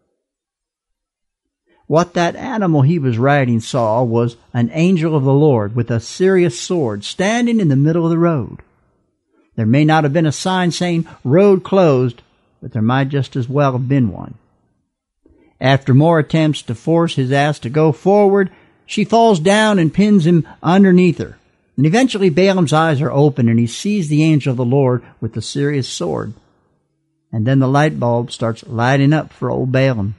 What that animal he was riding saw was an angel of the Lord with a serious sword standing in the middle of the road. There may not have been a sign saying road closed, but there might just as well have been one. After more attempts to force his ass to go forward, she falls down and pins him underneath her. And eventually Balaam's eyes are open and he sees the angel of the Lord with the serious sword. And then the light bulb starts lighting up for old Balaam.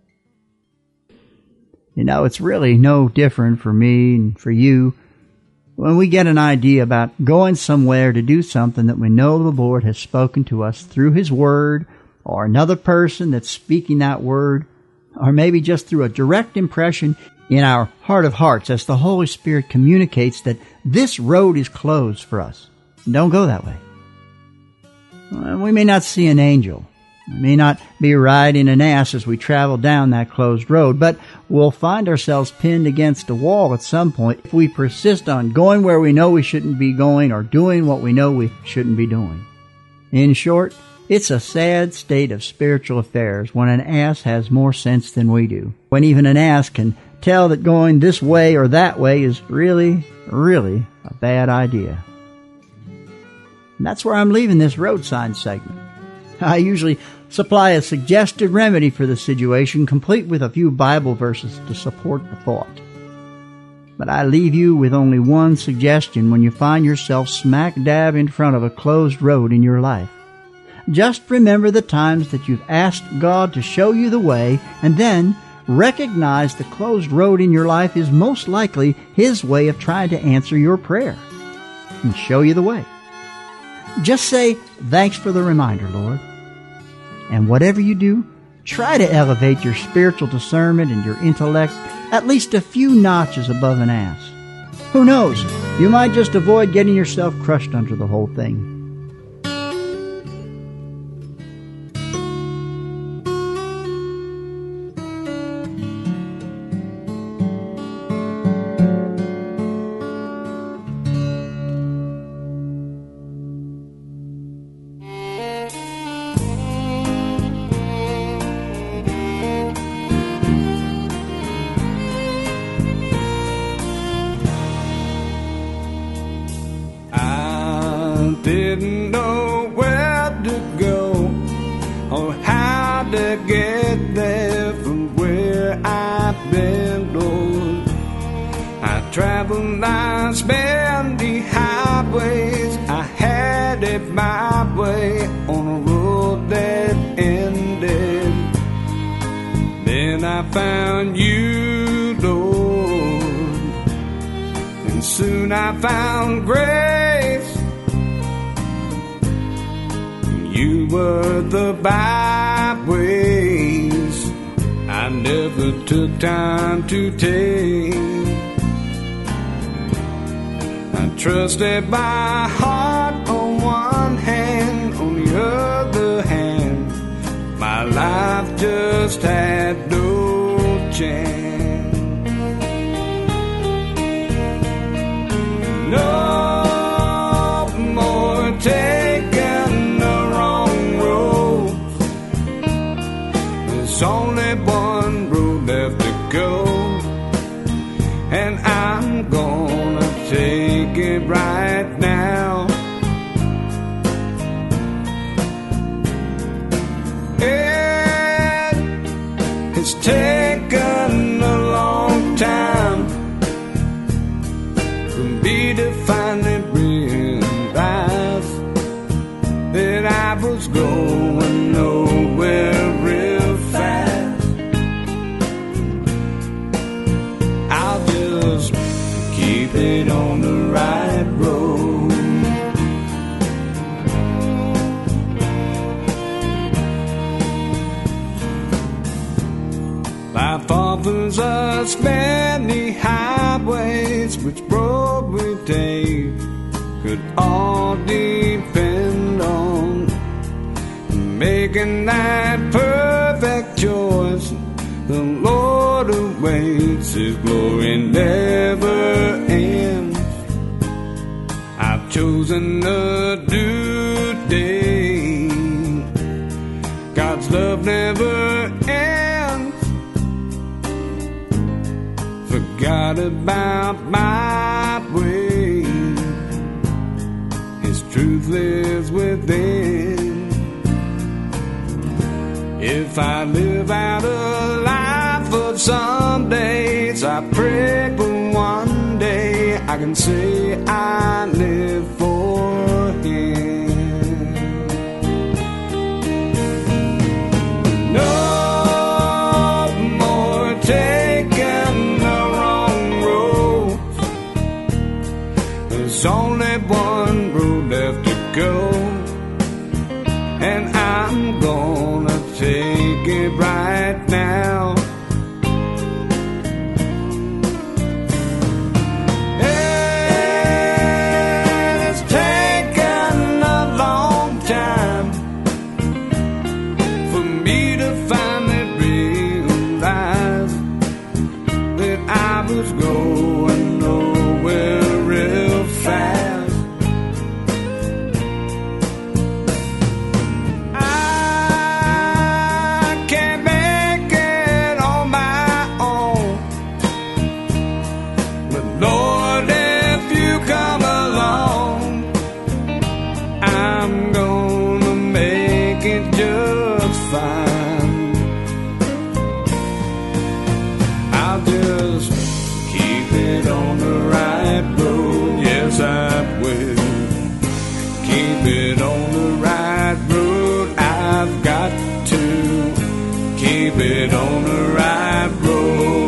You know, it's really no different for me and for you when we get an idea about going somewhere to do something that we know the Lord has spoken to us through His Word, or another person that's speaking that Word, or maybe just through a direct impression in our heart of hearts as the Holy Spirit communicates that this road is closed for us. Don't go that way. We may not see an angel. We may not be riding an ass as we travel down that closed road, but we'll find ourselves pinned against a wall at some point if we persist on going where we know we shouldn't be going or doing what we know we shouldn't be doing. In short, it's a sad state of spiritual affairs when an ass has more sense than we do, when even an ass can tell that going this way or that way is really, really a bad idea. And that's where I'm leaving this road sign segment. I usually supply a suggested remedy for the situation, complete with a few Bible verses to support the thought. But I leave you with only one suggestion when you find yourself smack dab in front of a closed road in your life. Just remember the times that you've asked God to show you the way, and then recognize the closed road in your life is most likely His way of trying to answer your prayer and show you the way. Just say, "Thanks for the reminder, Lord." And whatever you do, try to elevate your spiritual discernment and your intellect at least a few notches above an ass. Who knows? You might just avoid getting yourself crushed under the whole thing. Didn't know where to go or how to get there from where I've been, Lord. I traveled down spendy highways, I had it my way on a road that ended. Then I found you, Lord, and soon I found grace. You were the byways I never took time to take. I trusted my heart on one hand, on the other hand, my life just had no chance. No more taking the wrong road. There's only one road left to go, and I'm gonna take it right now. It It's taken a long time for me to finally realize that I was going nowhere real fast. I'll just keep it on the right road. Life offers us many highways, which road we take could all depend on making that perfect choice. The Lord awaits, His glory never ends. I've chosen a new day. God's love never ends. Forgot about my way. His truth lives within. If I live out a life of some days, I pray for one day I can say I live for Him. No more taking the wrong road. There's only one road left to go, and I'm gonna take it right now. And it's taken a long time for me to finally realize that I was going nowhere real fast. I will keep it on the right road. I've got to keep it on the right road.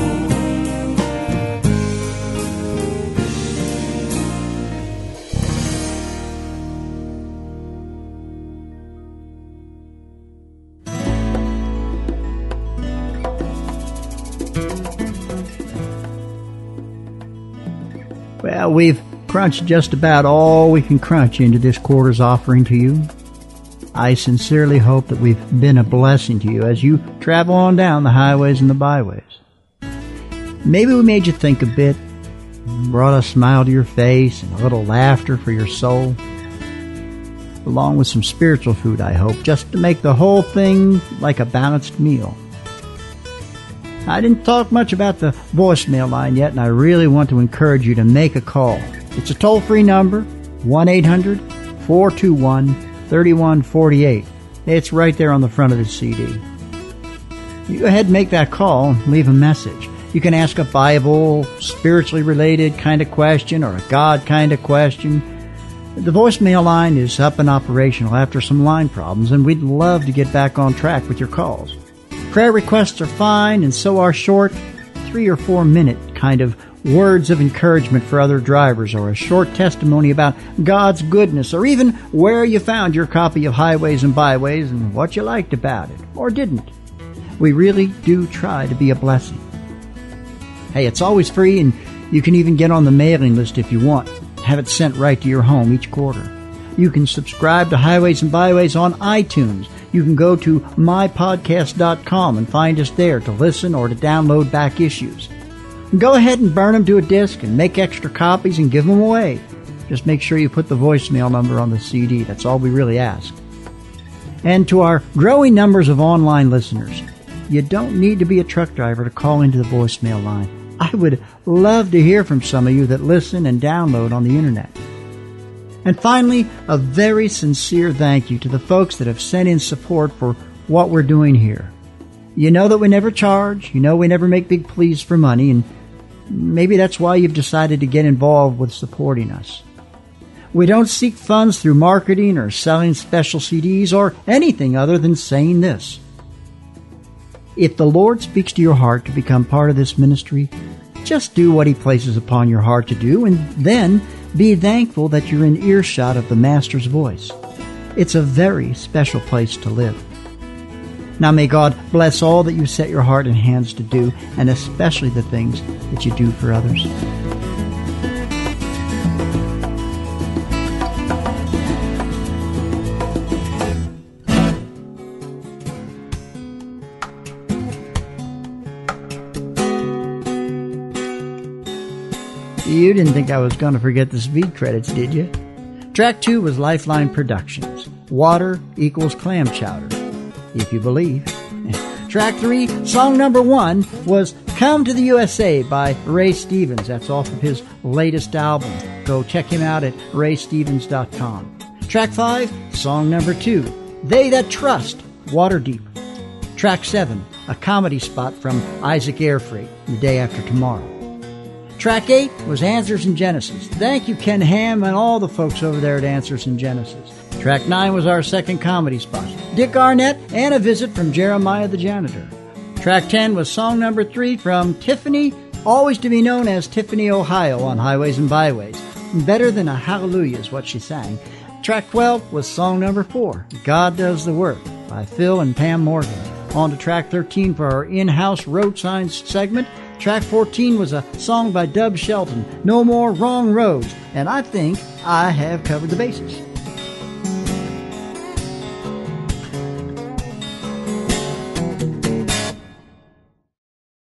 Well, we've crunched just about all we can crunch into this quarter's offering to you. I sincerely hope that we've been a blessing to you as you travel on down the highways and the byways. Maybe we made you think a bit, brought a smile to your face and a little laughter for your soul, along with some spiritual food, I hope, just to make the whole thing like a balanced meal. I didn't talk much about the voicemail line yet, and I really want to encourage you to make a call. It's a toll-free number, 1-800-421-3148. It's right there on the front of the CD. You go ahead and make that call and leave a message. You can ask a Bible, spiritually related kind of question or a God kind of question. The voicemail line is up and operational after some line problems, and we'd love to get back on track with your calls. Prayer requests are fine, and so are short 3 or 4 minute kind of words of encouragement for other drivers, or a short testimony about God's goodness, or even where you found your copy of Highways and Byways and what you liked about it, or didn't. We really do try to be a blessing. Hey, it's always free, and you can even get on the mailing list if you want. Have it sent right to your home each quarter. You can subscribe to Highways and Byways on iTunes. You can go to mypodcast.com and find us there to listen or to download back issues. Go ahead and burn them to a disc and make extra copies and give them away. Just make sure you put the voicemail number on the CD. That's all we really ask. And to our growing numbers of online listeners, you don't need to be a truck driver to call into the voicemail line. I would love to hear from some of you that listen and download on the internet. And finally, a very sincere thank you to the folks that have sent in support for what we're doing here. You know that we never charge. You know we never make big pleas for money, and maybe that's why you've decided to get involved with supporting us. We don't seek funds through marketing or selling special CDs or anything other than saying this. If the Lord speaks to your heart to become part of this ministry, just do what He places upon your heart to do, and then be thankful that you're in earshot of the Master's voice. It's a very special place to live. Now may God bless all that you set your heart and hands to do, and especially the things that you do for others. You didn't think I was going to forget the speed credits, did you? Track 2 was Lifeline Productions. Water equals clam chowder, if you believe. Track 3, song number 1, was Come to the USA by Ray Stevens. That's off of his latest album. Go check him out at raystevens.com. Track 5, song number 2, They That Trust, Waterdeep. Track 7, a comedy spot from Isaac Air Freight, The Day After Tomorrow. Track 8 was Answers in Genesis. Thank you, Ken Ham, and all the folks over there at Answers in Genesis. Track 9 was our second comedy spot, Dick Arnett and a visit from Jeremiah the Janitor. Track 10 was song number 3 from Tiffany, always to be known as Tiffany, Ohio, on Highways and Byways. Better than a hallelujah is what she sang. Track 12 was song number 4, God Does the Work, by Phil and Pam Morgan. On to track 13 for our in-house road signs segment. Track 14 was a song by Dub Shelton, No More Wrong Roads, and I think I have covered the bases.